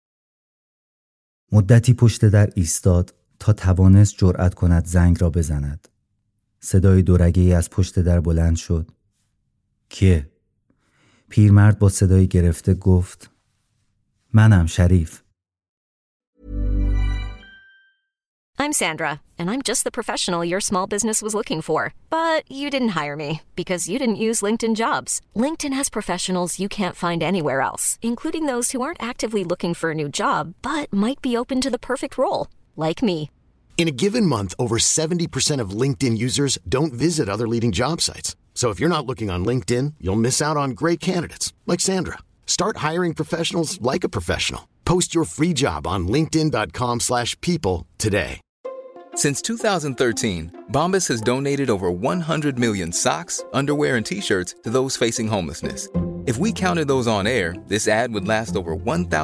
مدتی پشت در ایستاد تا توانست جرأت کند زنگ را بزند. صدای دورگه‌ای از پشت در بلند شد. کیه؟ پیرمرد با صدای گرفته گفت: منم، شریف. I'm Sandra, and I'm just the professional your small business was looking for. But you didn't hire me because you didn't use LinkedIn Jobs. LinkedIn has professionals you can't find anywhere else, including those who aren't actively looking for a new job, but might be open to the perfect role, like me. In a given month, over 70% of LinkedIn users don't visit other leading job sites. So if you're not looking on LinkedIn, you'll miss out on great candidates, like Sandra. Start hiring professionals like a professional. Post your free job on linkedin.com/people today. Since 2013, Bombas has donated over 100 million socks, underwear, and T-shirts to those facing homelessness. If we counted those on air, this ad would last over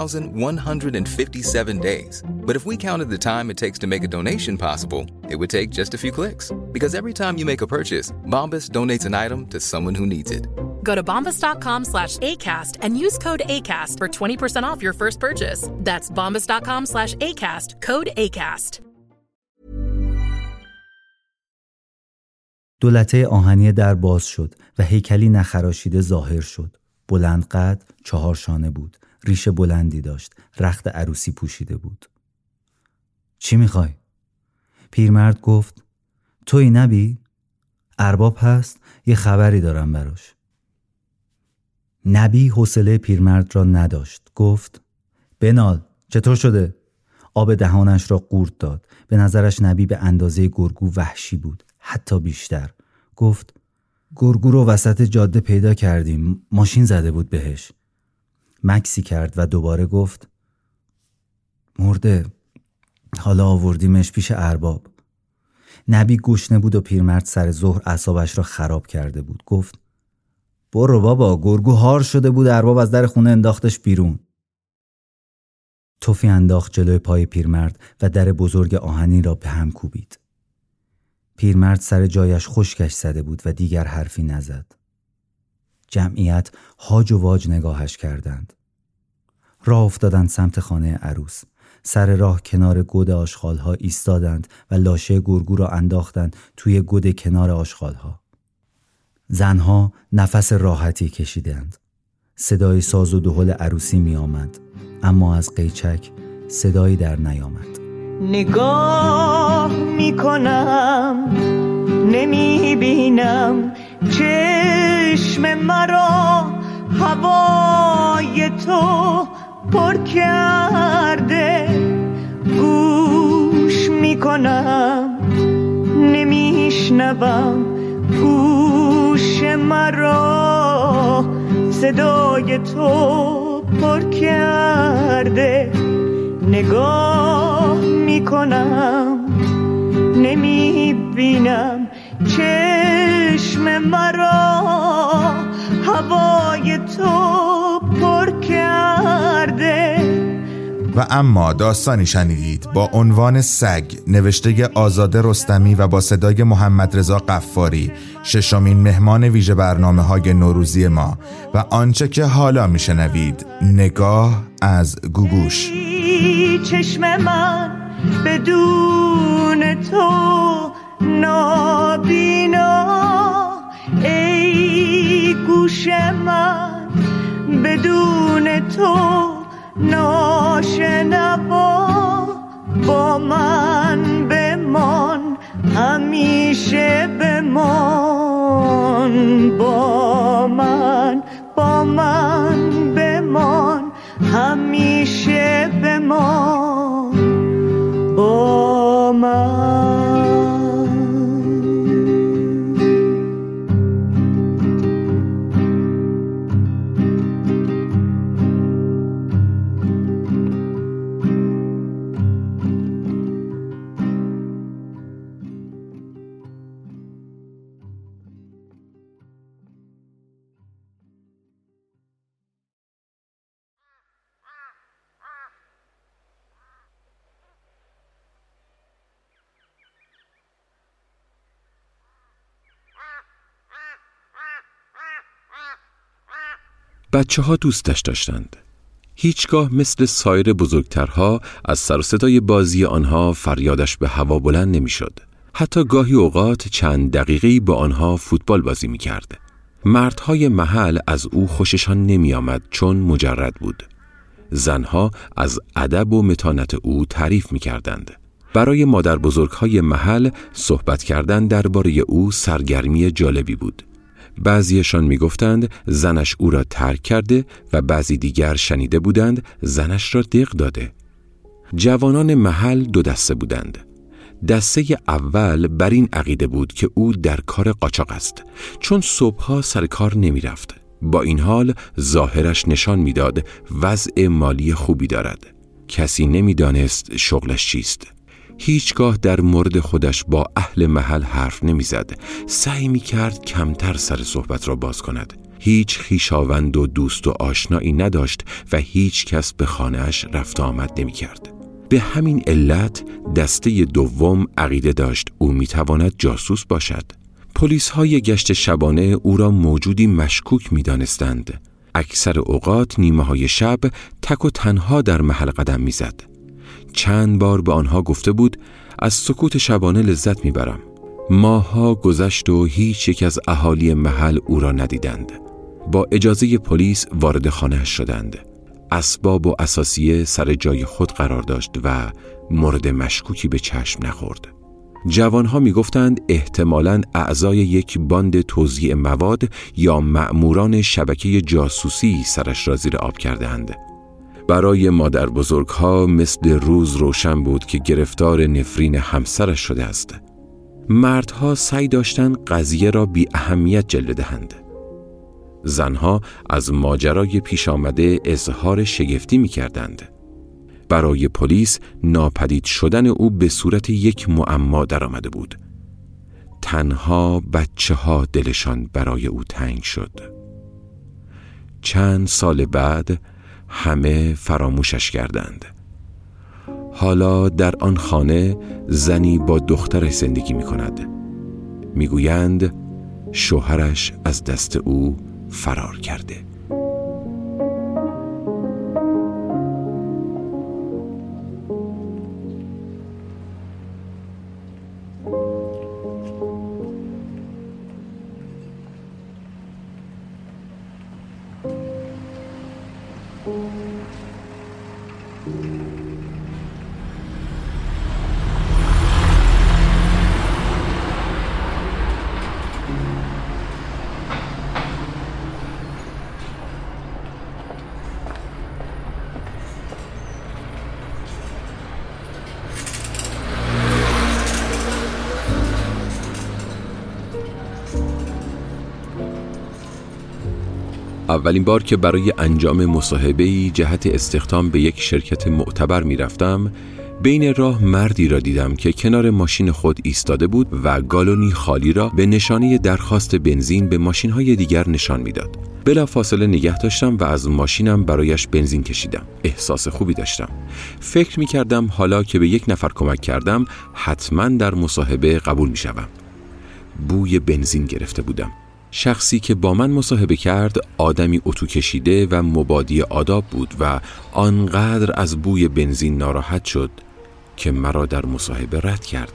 1,157 days. But if we counted the time it takes to make a donation possible, it would take just a few clicks. Because every time you make a purchase, Bombas donates an item to someone who needs it. Go to bombas.com/ACAST and use code ACAST for 20% off your first purchase. That's bombas.com/ACAST, code ACAST. دولته آهنی در باز شد و هیکلی نخراشیده ظاهر شد. بلند قد، 4 شانه بود. ریش بلندی داشت. رخت عروسی پوشیده بود. چی میخوای؟ پیرمرد گفت توی نبی؟ ارباب هست؟ یه خبری دارم براش. نبی حوصله پیرمرد را نداشت. گفت بنال، چطور شده؟ آب دهانش را قورت داد. به نظرش نبی به اندازه گرگو وحشی بود. حتی بیشتر. گفت گرگو رو وسط جاده پیدا کردیم. ماشین زده بود بهش. مکسی کرد و دوباره گفت مرده. حالا آوردیمش پیش ارباب. نبی گشنه بود و پیرمرد سر ظهر اعصابش را خراب کرده بود. گفت برو بابا، گرگو هار شده بود، ارباب از در خونه انداختش بیرون. توفی انداخت جلوی پای پیرمرد و در بزرگ آهنی را به هم کوبید. پیرمرد سر جایش خشکش زده بود و دیگر حرفی نزد. جمعیت هاج و واج نگاهش کردند. راه افتادند سمت خانه عروس. سر راه کنار گود آشغال‌ها ایستادند و لاشه گرگو را انداختند توی گود کنار آشغال‌ها. زنها نفس راحتی کشیدند. صدای ساز و دهل عروسی می آمد، اما از قیچک صدایی در نیامد. نگاه میکنم نمی بینم چشم مرا هوای تو پر کرده. گوش میکنم نمیشنوم گوش مرا صدای تو پر کرده. نگاه میکنم نمیبینم چشم مرا هوای تو پر کرده. و اما داستانی شنیدید با عنوان سگ، نوشته آزاده رستمی و با صدای محمد رضا قفاری، ششمین مهمان ویژه برنامه‌های نوروزی ما. و آنچه که حالا میشنوید نگاه از گوگوش. چشم من بدون تو نابینا، ای گوش من بدون تو ناشنوا. با من بمان همیشه بمان، با من بمان همیشه بمان، با من. بچه‌ها دوستش داشتند. هیچگاه مثل سایر بزرگترها از سر و صدای بازی آنها فریادش به هوا بلند نمی‌شد. حتی گاهی اوقات چند دقیقه‌ای با آنها فوتبال بازی می‌کرد. مردهای محل از او خوششان نمی‌آمد چون مجرد بود. زنها از ادب و متانت او تعریف می‌کردند. برای مادر بزرگ‌های محل صحبت کردن درباره او سرگرمی جالبی بود. بعضیشان میگفتند زنش او را ترک کرده و بعضی دیگر شنیده بودند زنش را دق داده. جوانان محل دو دسته بودند. دسته اول بر این عقیده بود که او در کار قاچاق است، چون صبحها سر کار نمی رفت. با این حال ظاهرش نشان میداد وضع مالی خوبی دارد. کسی نمیدانست شغلش چیست. هیچگاه در مورد خودش با اهل محل حرف نمیزد. سعی میکرد کمتر سر صحبت را باز کند. هیچ خویشاوند و دوست و آشنایی نداشت و هیچ کس به خانه‌اش رفت آمد نمی کرد. به همین علت دسته دوم عقیده داشت او می تواند جاسوس باشد. پلیس های گشت شبانه او را موجودی مشکوک می دانستند. اکثر اوقات نیمه های شب تک و تنها در محل قدم می زد. چند بار به آنها گفته بود از سکوت شبانه لذت می برم. ماه‌ها گذشت و هیچ یک از اهالی محل او را ندیدند. با اجازه پلیس وارد خانه‌اش شدند. اسباب و اساسیه سر جای خود قرار داشت و مورد مشکوکی به چشم نخورد. جوانها می گفتند احتمالاً اعضای یک باند توزیع مواد یا مأموران شبکه جاسوسی سرش را زیر آب کردند. برای مادر بزرگها مثل روز روشن بود که گرفتار نفرین همسرش شده است. مردها سعی داشتند قضیه را بی اهمیت جلوه دهند. زنها از ماجرای پیش آمده اظهار شگفتی می کردند. برای پلیس ناپدید شدن او به صورت یک معما درآمده بود. تنها بچه‌ها دلشان برای او تنگ شد. چند سال بعد همه فراموشش کردند. حالا در آن خانه زنی با دخترش زندگی می کند. می گویند شوهرش از دست او فرار کرده. اولین بار که برای انجام مصاحبه‌ای جهت استخدام به یک شرکت معتبر می رفتم، بین راه مردی را دیدم که کنار ماشین خود ایستاده بود و گالونی خالی را به نشانه درخواست بنزین به ماشین‌های دیگر نشان می‌داد. بلافاصله نگه داشتم و از ماشینم برایش بنزین کشیدم. احساس خوبی داشتم. فکر می‌کردم حالا که به یک نفر کمک کردم، حتماً در مصاحبه قبول می‌شوم. بوی بنزین گرفته بودم. شخصی که با من مصاحبه کرد آدمی اتو کشیده و مبادی آداب بود و آنقدر از بوی بنزین ناراحت شد که مرا در مصاحبه رد کرد.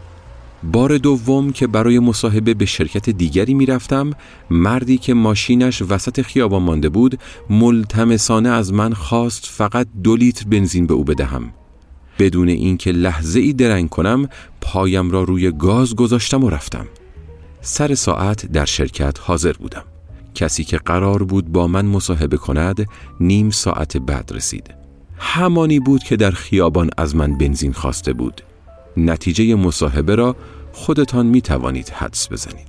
بار دوم که برای مصاحبه به شرکت دیگری می رفتم، مردی که ماشینش وسط خیابان مانده بود ملتمسانه از من خواست فقط 2 لیتر بنزین به او بدهم. بدون اینکه لحظه ای درنگ کنم پایم را روی گاز گذاشتم و رفتم. سر ساعت در شرکت حاضر بودم. کسی که قرار بود با من مصاحبه کند 1/2 ساعت بعد رسید. همانی بود که در خیابان از من بنزین خواسته بود. نتیجه مصاحبه را خودتان می توانید حدس بزنید.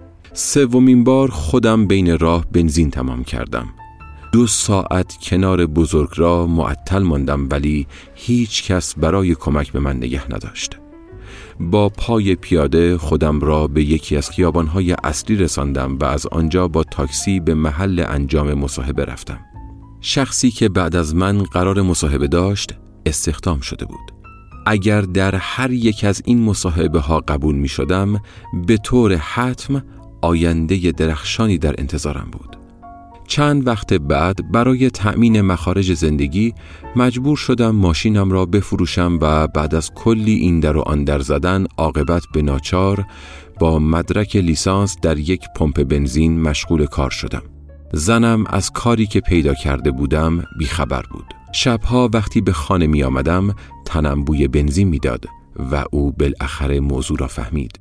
3مین بار خودم بین راه بنزین تمام کردم. 2 ساعت کنار بزرگراه معطل ماندم ولی هیچ کس برای کمک به من نگه نداشت. با پای پیاده خودم را به یکی از خیابان‌های اصلی رساندم و از آنجا با تاکسی به محل انجام مصاحبه رفتم. شخصی که بعد از من قرار مصاحبه داشت استخدام شده بود. اگر در هر یک از این مصاحبه ها قبول می شدم به طور حتم آینده درخشانی در انتظارم بود. چند وقت بعد برای تأمین مخارج زندگی مجبور شدم ماشینم را بفروشم و بعد از کلی این در و آن در زدن عاقبت به ناچار با مدرک لیسانس در یک پمپ بنزین مشغول کار شدم. زنم از کاری که پیدا کرده بودم بیخبر بود. شبها وقتی به خانه می آمدم تنم بوی بنزین می داد و او بالاخره موضوع را فهمید.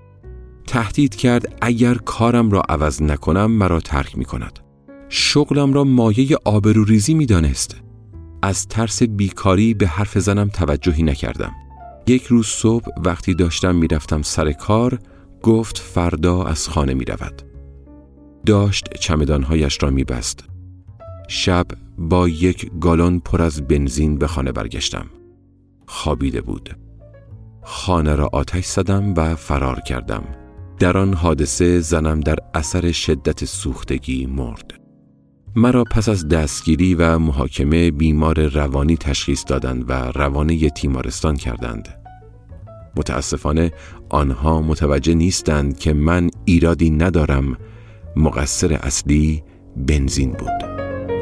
تهدید کرد اگر کارم را عوض نکنم مرا ترک می کند. شغلم را مایه آبروریزی می دانست. از ترس بیکاری به حرف زنم توجهی نکردم. یک روز صبح وقتی داشتم می رفتم سر کار گفت فردا از خانه می رود. داشت چمدانهایش را می بست. شب با 1 گالون پر از بنزین به خانه برگشتم. خوابیده بود. خانه را آتش زدم و فرار کردم. در آن حادثه زنم در اثر شدت سوختگی مرد. مرا پس از دستگیری و محاکمه بیمار روانی تشخیص دادند و روانه تیمارستان کردند. متاسفانه آنها متوجه نیستند که من ایرادی ندارم، مقصر اصلی بنزین بود.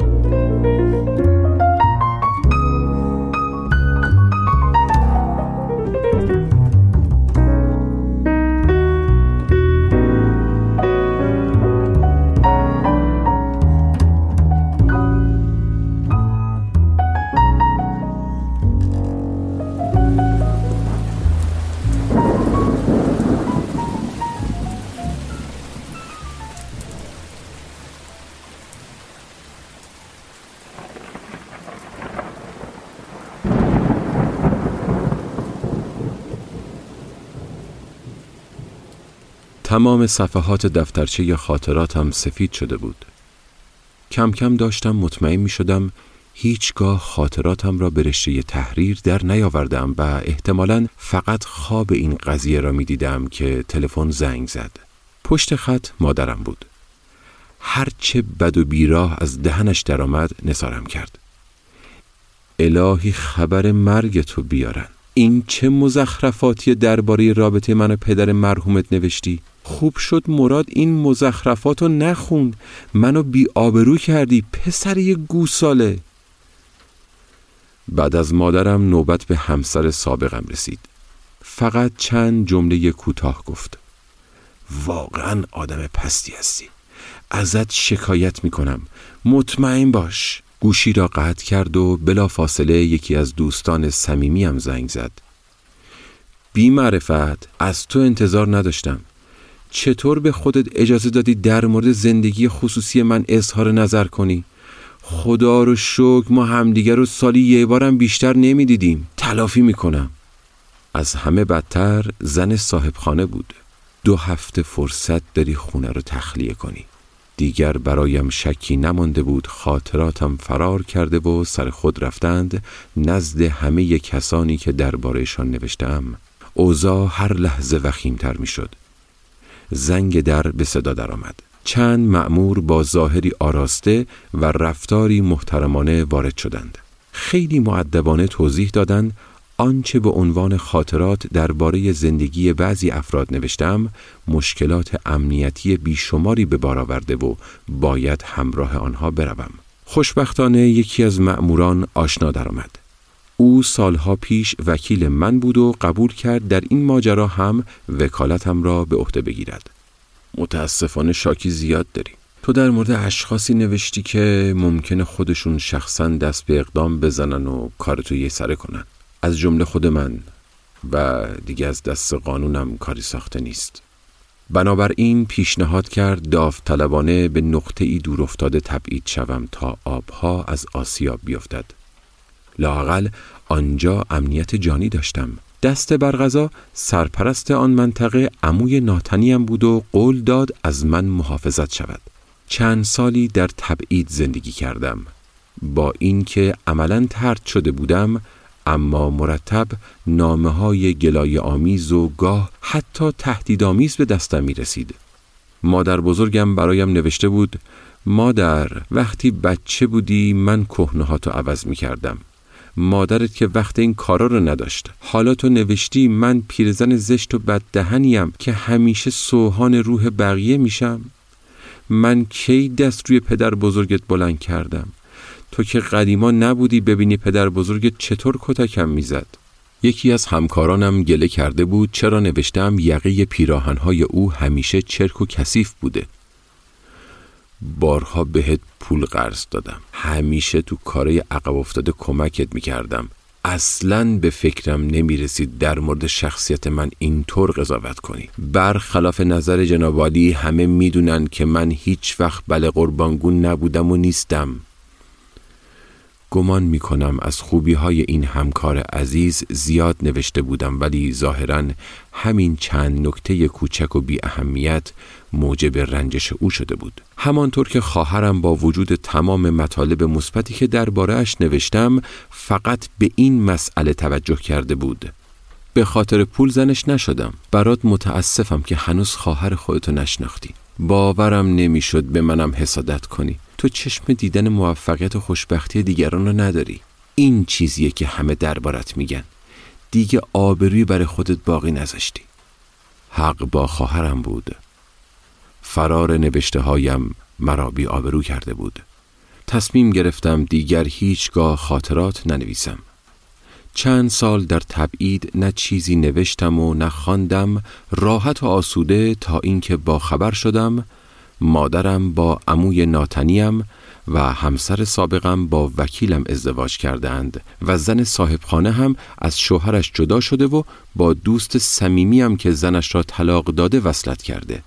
تمام صفحات دفترچه خاطراتم سفید شده بود. کم کم داشتم مطمئن می شدم هیچگاه خاطراتم را به رشته تحریر در نیاوردم و احتمالاً فقط خواب این قضیه را می دیدم که تلفن زنگ زد. پشت خط مادرم بود. هرچه بد و بیراه از دهنش درآمد نثارم کرد. الهی خبر مرگ تو بیارن. این چه مزخرفاتی درباره رابطه من و پدر مرحومت نوشتی؟ خوب شد مراد این مزخرفاتو نخوند. منو بی آبرو کردی پسر یه گوساله. بعد از مادرم نوبت به همسر سابقم رسید. فقط چند جمله کوتاه گفت. واقعا آدم پستی هستی. ازت شکایت میکنم. مطمئن باش. گوشی را قطع کرد و بلافاصله یکی از دوستان صمیمیم زنگ زد. بی معرفت، از تو انتظار نداشتم. چطور به خودت اجازه دادی در مورد زندگی خصوصی من اظهار نظر کنی؟ خدا رو شکر ما همدیگر رو سالی یه بارم بیشتر نمیدیدیم. تلافی میکنم. از همه بدتر زن صاحب خانه بود. 2 هفته فرصت داری خونه رو تخلیه کنی. دیگر برایم شکی نمانده بود خاطراتم فرار کرده و سر خود رفتند نزد همه کسانی که درباره‌شان نوشتم. اوضاع هر لحظه وخیم‌تر می‌شد. زنگ در به صدا درآمد. چند مأمور با ظاهری آراسته و رفتاری محترمانه وارد شدند. خیلی مؤدبانه توضیح دادند آنچه به عنوان خاطرات درباره زندگی بعضی افراد نوشتم مشکلات امنیتی بیشماری به بار آورده و باید همراه آنها بروم. خوشبختانه یکی از مأموران آشنا درآمد. او سالها پیش وکیل من بود و قبول کرد در این ماجرا هم وکالتم را به عهده بگیرد. متاسفانه شاکی زیاد داری. تو در مورد اشخاصی نوشتی که ممکنه خودشون شخصا دست به اقدام بزنن و کارتو یه سره کنن. از جمله خود من و دیگه از دست قانونم کاری ساخته نیست. بنابراین پیشنهاد کرد داوطلبانه به نقطه‌ای دور افتاده تبعید شوم تا آبها از آسیاب بیفتد. لااقل آنجا امنیت جانی داشتم. دست برغذا سرپرست آن منطقه عموی ناتنیم بود و قول داد از من محافظت شود. چند سالی در تبعید زندگی کردم. با اینکه عملاً طرد شده بودم، اما مرتب نامه‌های گلایه آمیز و گاه حتی تهدیدآمیز به دستم می رسید. مادر بزرگم برایم نوشته بود مادر وقتی بچه بودی من کهنه‌هاتو عوض می کردم. مادرت که وقت این کارا رو نداشت. حالا تو نوشتی من پیرزن زشت و بددهنیم که همیشه سوهان روح بقیه میشم. من کی دست روی پدر بزرگت بلند کردم؟ تو که قدیما نبودی ببینی پدر بزرگت چطور کتکم میزد. یکی از همکارانم گله کرده بود چرا نوشتم یقه پیراهنهای او همیشه چرک و کثیف بوده. بارها بهت پول قرض دادم. همیشه تو کارای عقب افتاده کمکت میکردم. اصلاً به فکرم نمیرسید در مورد شخصیت من اینطور قضاوت کنی. برخلاف نظر جناب عالی همه میدونن که من هیچ وقت بله قربانگون نبودم و نیستم. گمان میکنم از خوبی‌های این همکار عزیز زیاد نوشته بودم ولی ظاهراً همین چند نکته کوچک و بی اهمیت موجب رنجش او شده بود. همانطور که خواهرم با وجود تمام مطالب مثبتی که درباره‌اش نوشتم فقط به این مسئله توجه کرده بود. به خاطر پول زنش نشدم. برات متاسفم که هنوز خواهر خودتو نشناختی. باورم نمیشد به منم حسادت کنی. تو چشم دیدن موفقیت و خوشبختی دیگران رو نداری. این چیزیه که همه دربارت میگن. دیگه آبرویی برای خودت باقی نذاشتی. حق با خواهرم بود. فرار نوشته هایم مرا بی آبرو کرده بود. تصمیم گرفتم دیگر هیچگاه خاطرات ننویسم. چند سال در تبعید نه چیزی نوشتم و نه خواندم، راحت و آسوده، تا اینکه با خبر شدم مادرم با عموی ناتنیم و همسر سابقم با وکیلم ازدواج کردند و زن صاحبخانه هم از شوهرش جدا شده و با دوست صمیمیم که زنش را طلاق داده وصلت کرده.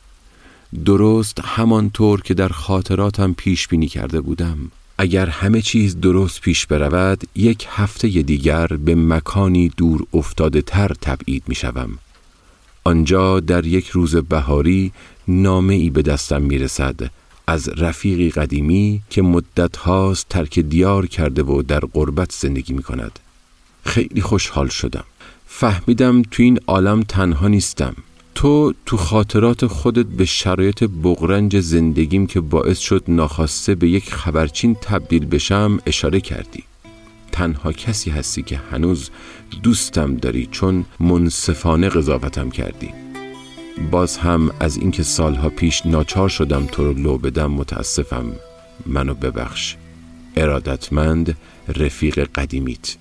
درست همانطور که در خاطراتم پیش بینی کرده بودم. اگر همه چیز درست پیش برود، یک هفته دیگر به مکانی دور افتاده تر تبعید می شوم. آنجا در یک روز بهاری نامه ای به دستم می رسد از رفیقی قدیمی که مدت هاست ترک دیار کرده و در غربت زندگی می کند. خیلی خوشحال شدم. فهمیدم تو این عالم تنها نیستم. تو خاطرات خودت به شرایط بغرنج زندگیم که باعث شد ناخواسته به یک خبرچین تبدیل بشم اشاره کردی. تنها کسی هستی که هنوز دوستم داری، چون منصفانه قضاوتم کردی. باز هم از اینکه سالها پیش ناچار شدم تو رو لو بدم متاسفم. منو ببخش. ارادتمند، رفیق قدیمیت.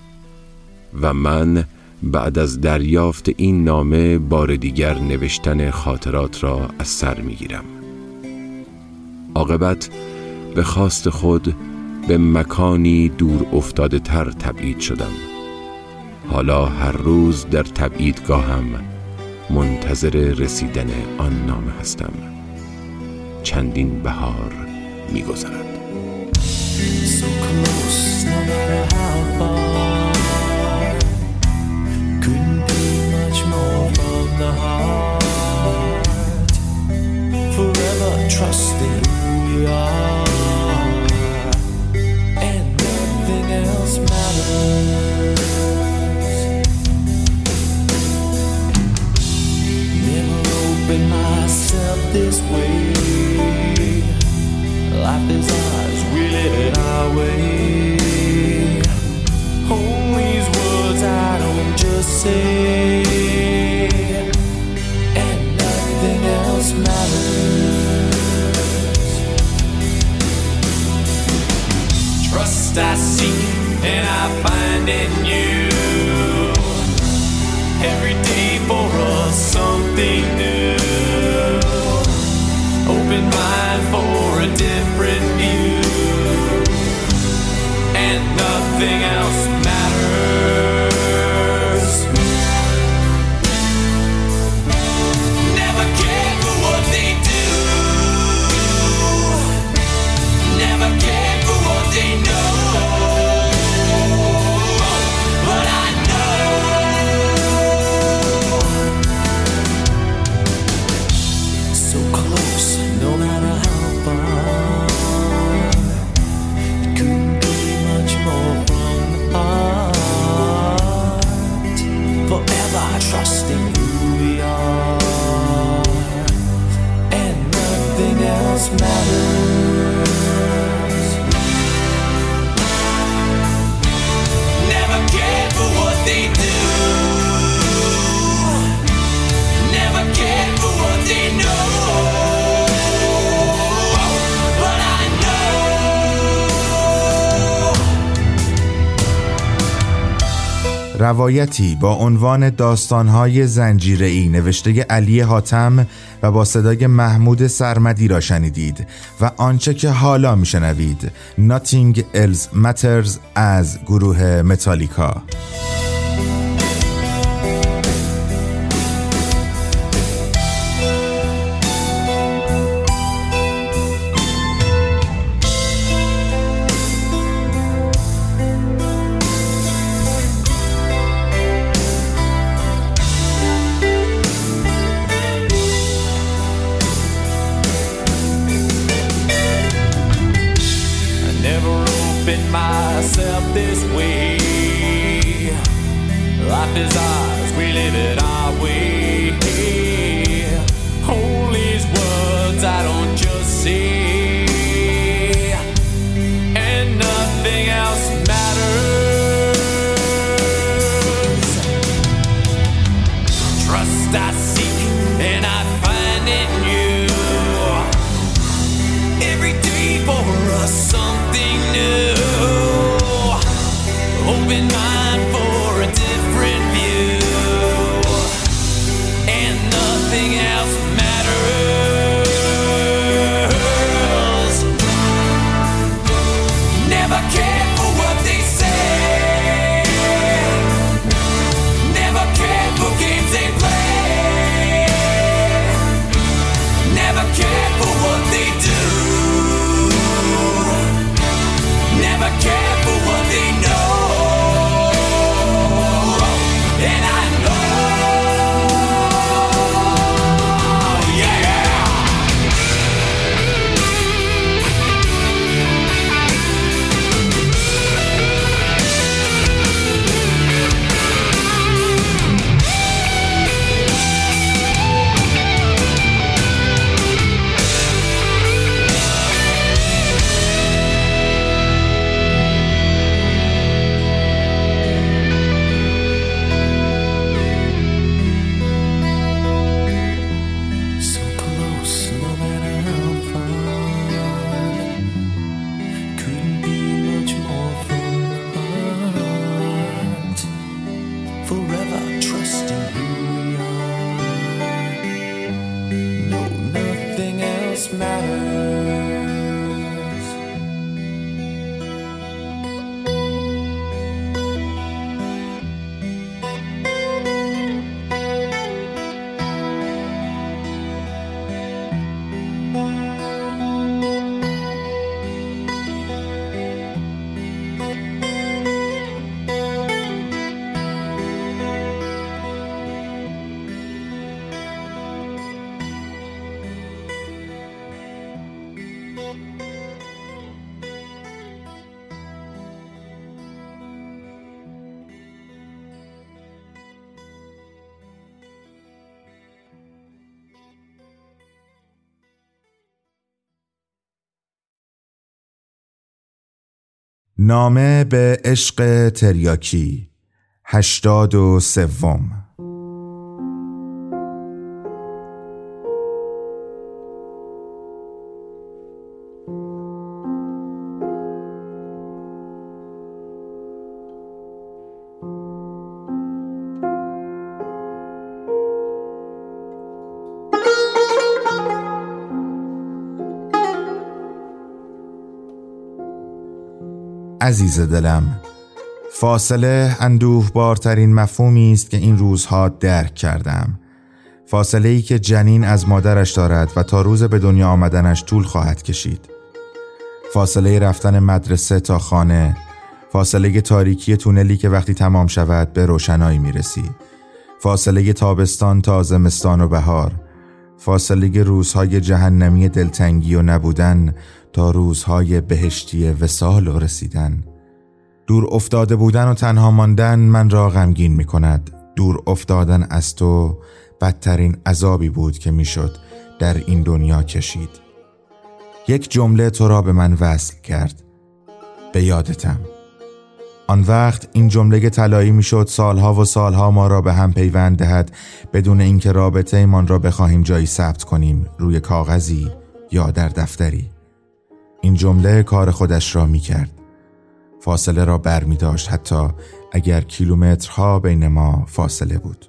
و من بعد از دریافت این نامه بار دیگر نوشتن خاطرات را از سر میگیرم. عاقبت به خواست خود به مکانی دور افتاده تر تبعید شدم. حالا هر روز در تبعیدگاهم منتظر رسیدن آن نامه هستم. چندین بهار می‌گذرد. So close, no matter how far. Couldn't be much more from the heart. Forever trusting who we are, and nothing else matters. Never opened myself this way. Life is ours, we live it our way. Hold these words I don't just say, and nothing else matters. Trust I seek and I find in you. Every day for us something new. Open mind for a different view, and nothing else matters. Never cared for what they do, never cared for what they know, but I know so close, no matter how far. It couldn't be much more from the heart. Forever trusting who we are, and nothing else matters. Never cared for what they do, never cared for what they know, but I know. روایتی با عنوان داستان‌های زنجیره‌ای نوشته علی حاتم و با صدای محمود سرمدی را شنیدید و آنچه که حالا میشنوید Nothing Else Matters از گروه متالیکا. Never opened myself this way. Life is ours. in mind for a different view, and nothing else matters. Never cared for what they say, never cared for games they play, never cared for what they do, never cared for what they know. And I know, yeah. So close, no matter how far. Couldn't be much more from the heart. Forever trusting who we are. No, nothing else matters. نامه به عشق تریاکی 83. عزیز دلم، فاصله اندوهبارترین مفهومی است که این روزها درک کردم. فاصله‌ای که جنین از مادرش دارد و تا روز به دنیا آمدنش طول خواهد کشید. فاصله رفتن مدرسه تا خانه، فاصله تاریکی تونلی که وقتی تمام شود به روشنایی میرسی، فاصله تابستان تا زمستان و بهار، فاصله روزهای جهنمی دلتنگی و نبودن تا روزهای بهشتی وصال و رسیدن. دور افتاده بودن و تنها ماندن من را غمگین می کند. دور افتادن از تو بدترین عذابی بود که می شد در این دنیا کشید. یک جمله تو را به من وصل کرد. به یادتم. آن وقت این جمله طلایی می شد سالها و سالها ما را به هم پیوند دهد بدون اینکه رابطه ایمان را بخواهیم جایی ثبت کنیم روی کاغذی یا در دفتری. این جمله کار خودش را می کرد. فاصله را بر می داشت حتی اگر کیلومترها بین ما فاصله بود.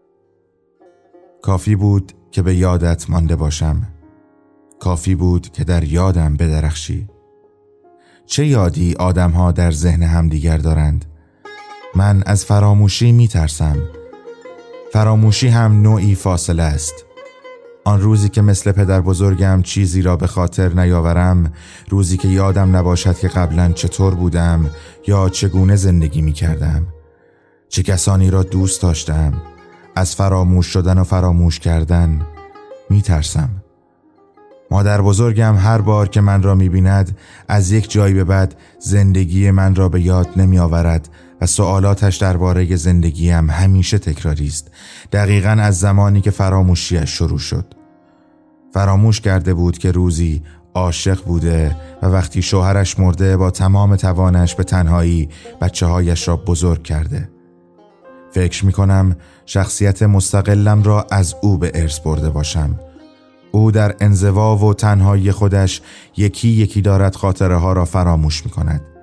کافی بود که به یادت مانده باشم. کافی بود که در یادم بدرخشی. چه یادی آدم‌ها در ذهن همدیگر دارند. من از فراموشی می ترسم. فراموشی هم نوعی فاصله است. آن روزی که مثل پدر بزرگم چیزی را به خاطر نیاورم، روزی که یادم نباشد که قبلا چطور بودم یا چگونه زندگی می کردم، چه کسانی را دوست داشتم، از فراموش شدن و فراموش کردن می ترسم. مادر بزرگم هر بار که من را می بیند از یک جایی به بعد زندگی من را به یاد نمی آورد و سوالاتش درباره زندگیم همیشه تکراری است. دقیقاً از زمانی که فراموشیش شروع شد. فراموش کرده بود که روزی عاشق بوده و وقتی شوهرش مرده با تمام توانش به تنهایی بچه‌هایش را بزرگ کرده. فکر می کنم شخصیت مستقلم را از او به ارث برده باشم. او در انزوا و تنهایی خودش یکی یکی دارد خاطره ها را فراموش می کند.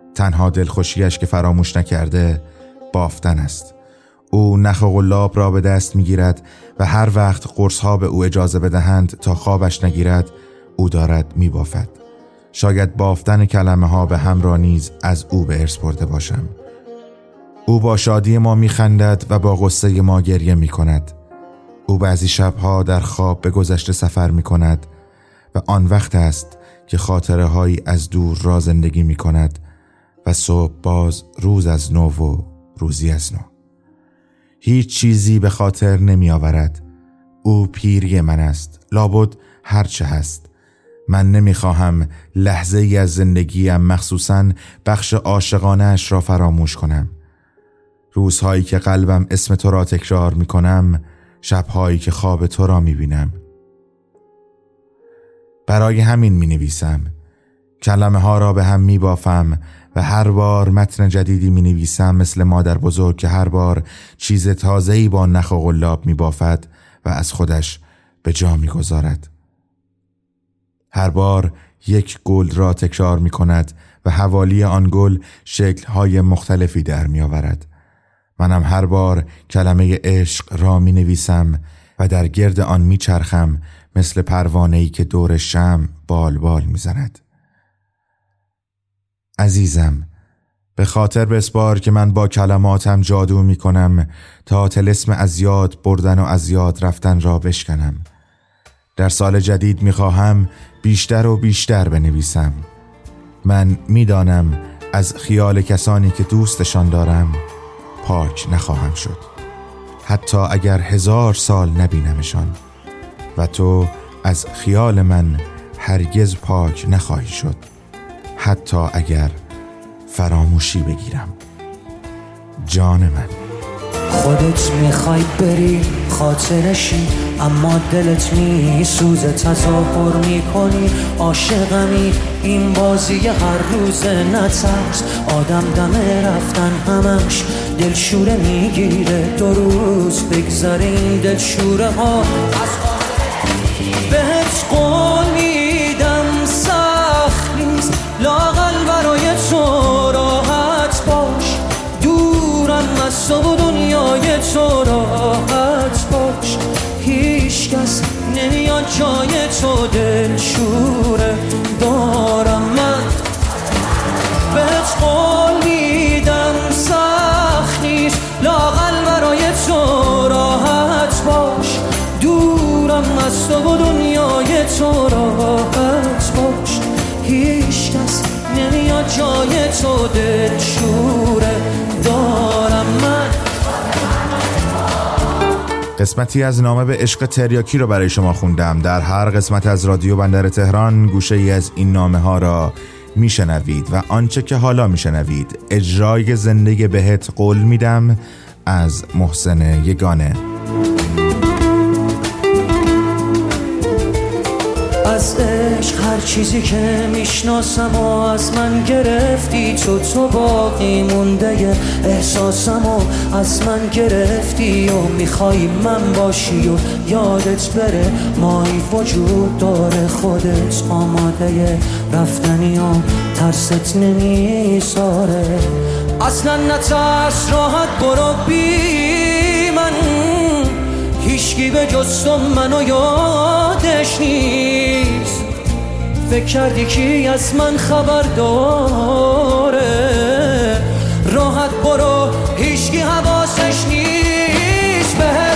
تنها دلخوشیش که فراموش نکرده بافتن است. او نخ و قلاب را به دست میگیرد و هر وقت قرص‌ها به او اجازه بدهند تا خوابش نگیرد او دارد میبافد. شاید بافتن کلمه ها به هم را نیز از او به ارث برده باشم. او با شادی ما میخندد و با غصه ما گریه میکند. او بعضی شبها در خواب به گذشته سفر میکند و آن وقت است که خاطره هایی از دور را زندگی میکند و صبح باز روز از نو و روزی از نو. هیچ چیزی به خاطر نمی آورد. او پیری من است، لابد هرچه هست. من نمیخواهم لحظه ای از زندگیم، مخصوصاً بخش عاشقانه اش را فراموش کنم. روزهایی که قلبم اسم تو را تکرار میکنم، شبهایی که خواب تو را میبینم. برای همین مینویسم. کلمه ها را به هم میبافم و هر بار متن جدیدی مینویسم، مثل مادر بزرگ که هر بار چیز تازه‌ای با نخ و قلاب میبافد و از خودش به جا میگذارد. هر بار یک گل را تکرار می کند و حوالی آن گل شکل‌های مختلفی در می آورد. منم هر بار کلمه عشق را می نویسم و در گرد آن می چرخم، مثل پروانه‌ای که دور شمع بال بال می زند. عزیزم، به خاطر بسپار که من با کلماتم جادو می کنم تا طلسم از یاد بردن و از یاد رفتن را بشکنم. در سال جدید میخواهم بیشتر و بیشتر بنویسم. من میدانم از خیال کسانی که دوستشان دارم پاک نخواهم شد، حتی اگر 1000 سال نبینمشان، و تو از خیال من هرگز پاک نخواهی شد، حتی اگر فراموشی بگیرم. جان من. خودت میخوای بری خاطرشی، اما دلت میسوزه، تظاهر میکنی عاشقمی. این بازی هر روز نترس، آدم دم رفتن همش دلشوره میگیره. 2 روز بگذره این دلشوره ها از بهت قول میدم سخت نیست، لااقل برای تو راحت باش. دورم از تو و دنیای تو راحت باش. هیچ کس نمیاد جای تو دلشوره دارم من. بهت قول میدم سخت نیست، لااقل برای تو راحت باش. دورم از تو و دنیای تو راحت باش. هیچ کس نمیاد جای تو دلشوره دارم من. قسمتی از نامه به عشق تریاکی رو برای شما خوندم. در هر قسمت از رادیو بندر تهران گوشه ای از این نامه ها را میشنوید و آنچه که حالا میشنوید اجرای زنده بهت قول میدم از محسن یگانه. از عشق هر چیزی که میشناسم و از من گرفتی، تو باقی مونده احساسم و از من گرفتی و میخوای من باشی و یادت بره مایی وجود داره. خودت آماده رفتنی و ترست نمیساره. اصلا نترس، راحت برو بی من. هیچکی به جز تو منو یادش نیست. فکر کردی کی از من خبر داره؟ راحت برو، هیچکی حواسش نیست. بهت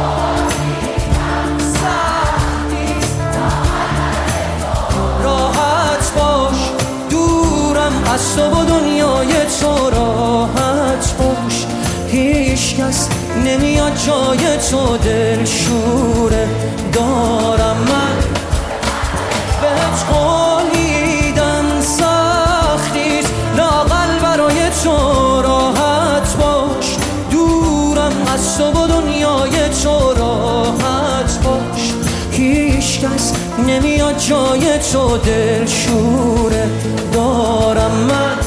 راحت باش. دورم از تو و دنیای تو راحت باش. هیچ کس نمیاد جای تو دلشوره دارم من. بهت قول میدم سخت نیست، لااقل برای تو راحت باش. دورم از تو و دنیای تو راحت باش. هیچ کس نمیاد جای تو دلشوره دارم من.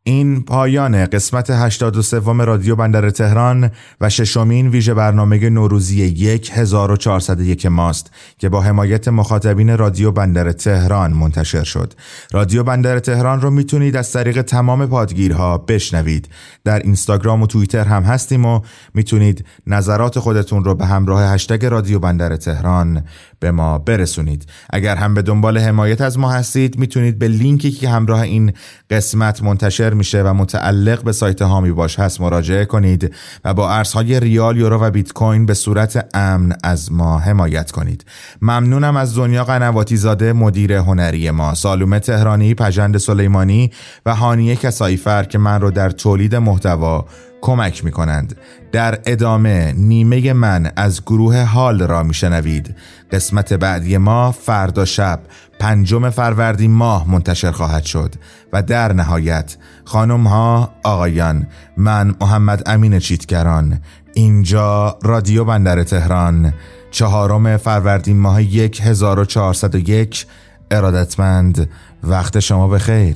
این پایان قسمت 83 رادیو بندر تهران و ششمین ویژه برنامه نوروزی 1401 ماست که با حمایت مخاطبین رادیو بندر تهران منتشر شد. رادیو بندر تهران رو میتونید از طریق تمام پادگیرها بشنوید. در اینستاگرام و توییتر هم هستیم و میتونید نظرات خودتون رو به همراه هشتگ رادیو بندر تهران به ما برسونید. اگر هم به دنبال حمایت از ما هستید میتونید به لینکی که همراه این قسمت منتشر میشه و متعلق به سایت هامی باش هست مراجعه کنید و با ارزهای ریال، یورو و بیت کوین به صورت امن از ما حمایت کنید. ممنونم از دنیا قنواتی زاده مدیر هنری ما، سالومه تهرانی، پژند سلیمانی و هانیه کساییفر که من رو در تولید محتوا کمک میکنند. در ادامه نیمه من از گروه حال را میشنوید. قسمت بعدی ما فردا شب 5 فروردین ماه منتشر خواهد شد. و در نهایت خانم ها، آقایان، من محمد امین چیتگران، اینجا رادیو بندر تهران، 4 فروردین ماه 1401. ارادتمند، وقت شما بخیر.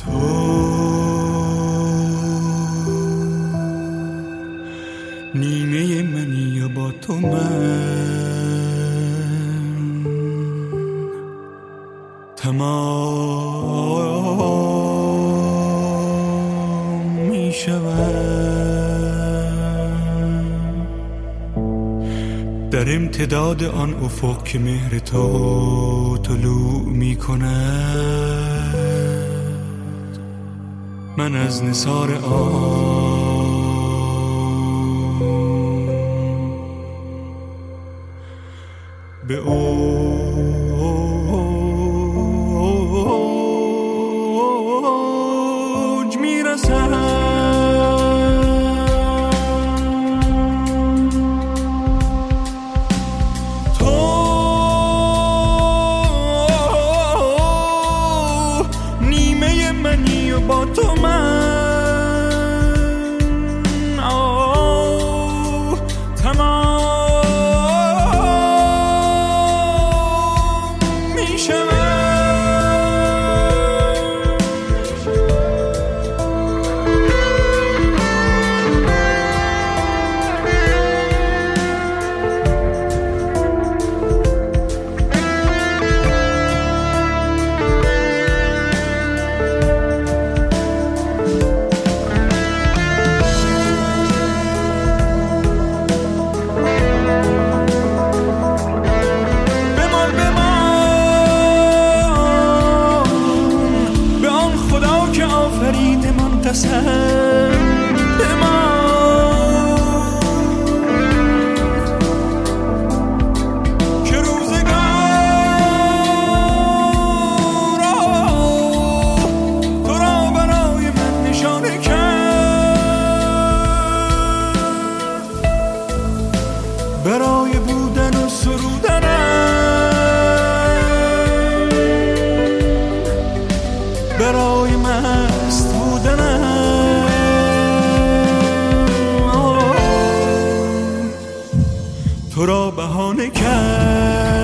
نیمه منی یا با تو من تمام می شود در امتداد آن افق که مهر تو طلوع می کند. من از نثار آن به اوج میرسم. تو نیمه منی و با تو من تمام برای بودن و سرودنم، برای مست بودنم، تو را بهانه کرد.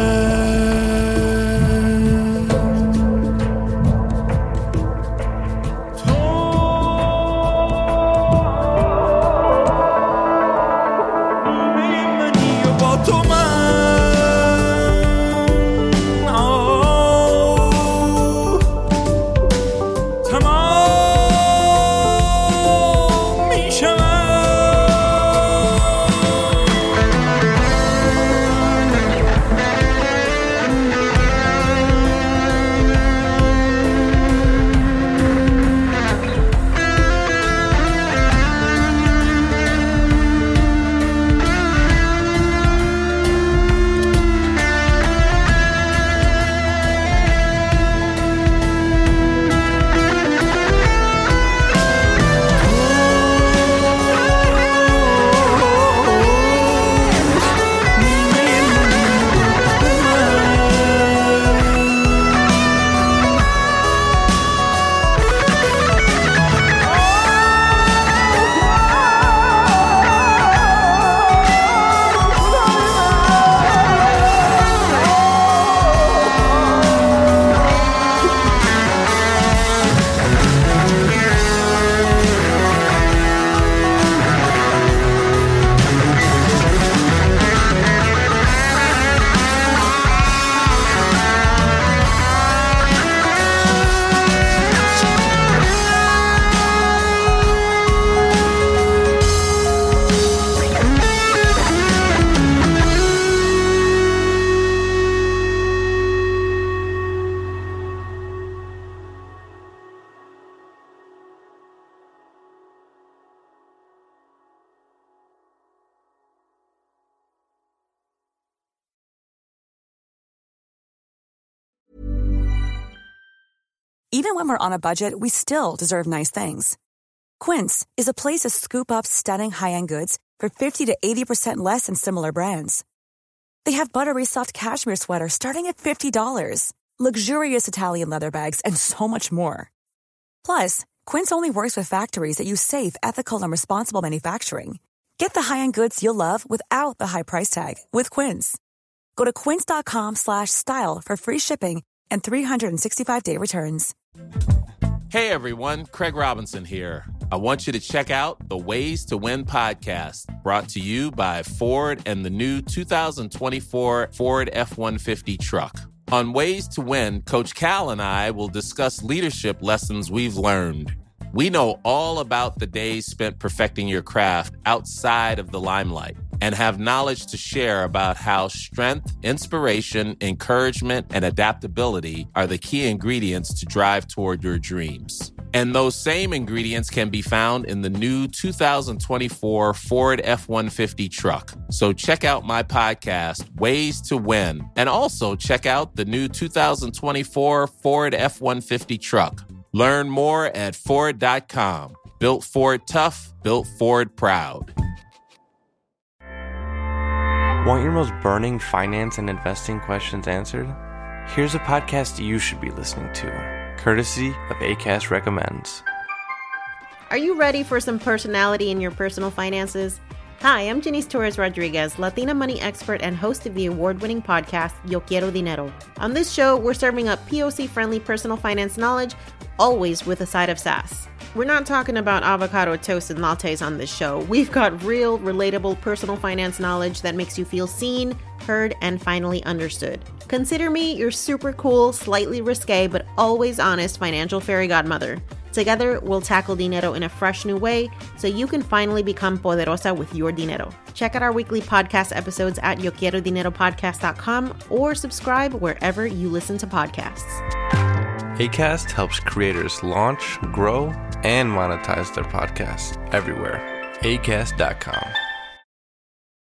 Even when we're on a budget, we still deserve nice things. Quince is a place to scoop up stunning high-end goods for 50 to 80% less than similar brands. They have buttery soft cashmere sweaters starting at $50, luxurious Italian leather bags, and so much more. Plus, Quince only works with factories that use safe, ethical, and responsible manufacturing. Get the high-end goods you'll love without the high price tag with Quince. Go to quince.com/style for free shipping and 365-day returns. Hey everyone, Craig Robinson here. I want you to check out the Ways to Win podcast, brought to you by Ford and the new 2024 Ford F-150 truck. On Ways to Win, Coach Cal and I will discuss leadership lessons we've learned. We know all about the days spent perfecting your craft outside of the limelight and have knowledge to share about how strength, inspiration, encouragement, and adaptability are the key ingredients to drive toward your dreams. And those same ingredients can be found in the new 2024 Ford F-150 truck. So check out my podcast, Ways to Win, and also check out the new 2024 Ford F-150 truck. Learn more at Ford.com. Built Ford tough, built Ford proud. Want your most burning finance and investing questions answered? Here's a podcast you should be listening to, courtesy of Acast Recommends. Are you ready for some personality in your personal finances? Hi, I'm Janice Torres Rodriguez, Latina money expert and host of the award-winning podcast, Yo Quiero Dinero. On this show, we're serving up POC-friendly personal finance knowledge, always with a side of sass. We're not talking about avocado toast and lattes on this show. We've got real, relatable personal finance knowledge that makes you feel seen, heard, and finally understood. Consider me your super cool, slightly risque, but always honest financial fairy godmother. Together, we'll tackle dinero in a fresh new way so you can finally become poderosa with your dinero. Check out our weekly podcast episodes at YoQuieroDineroPodcast.com or subscribe wherever you listen to podcasts. Acast helps creators launch, grow, and monetize their podcasts everywhere. Acast.com.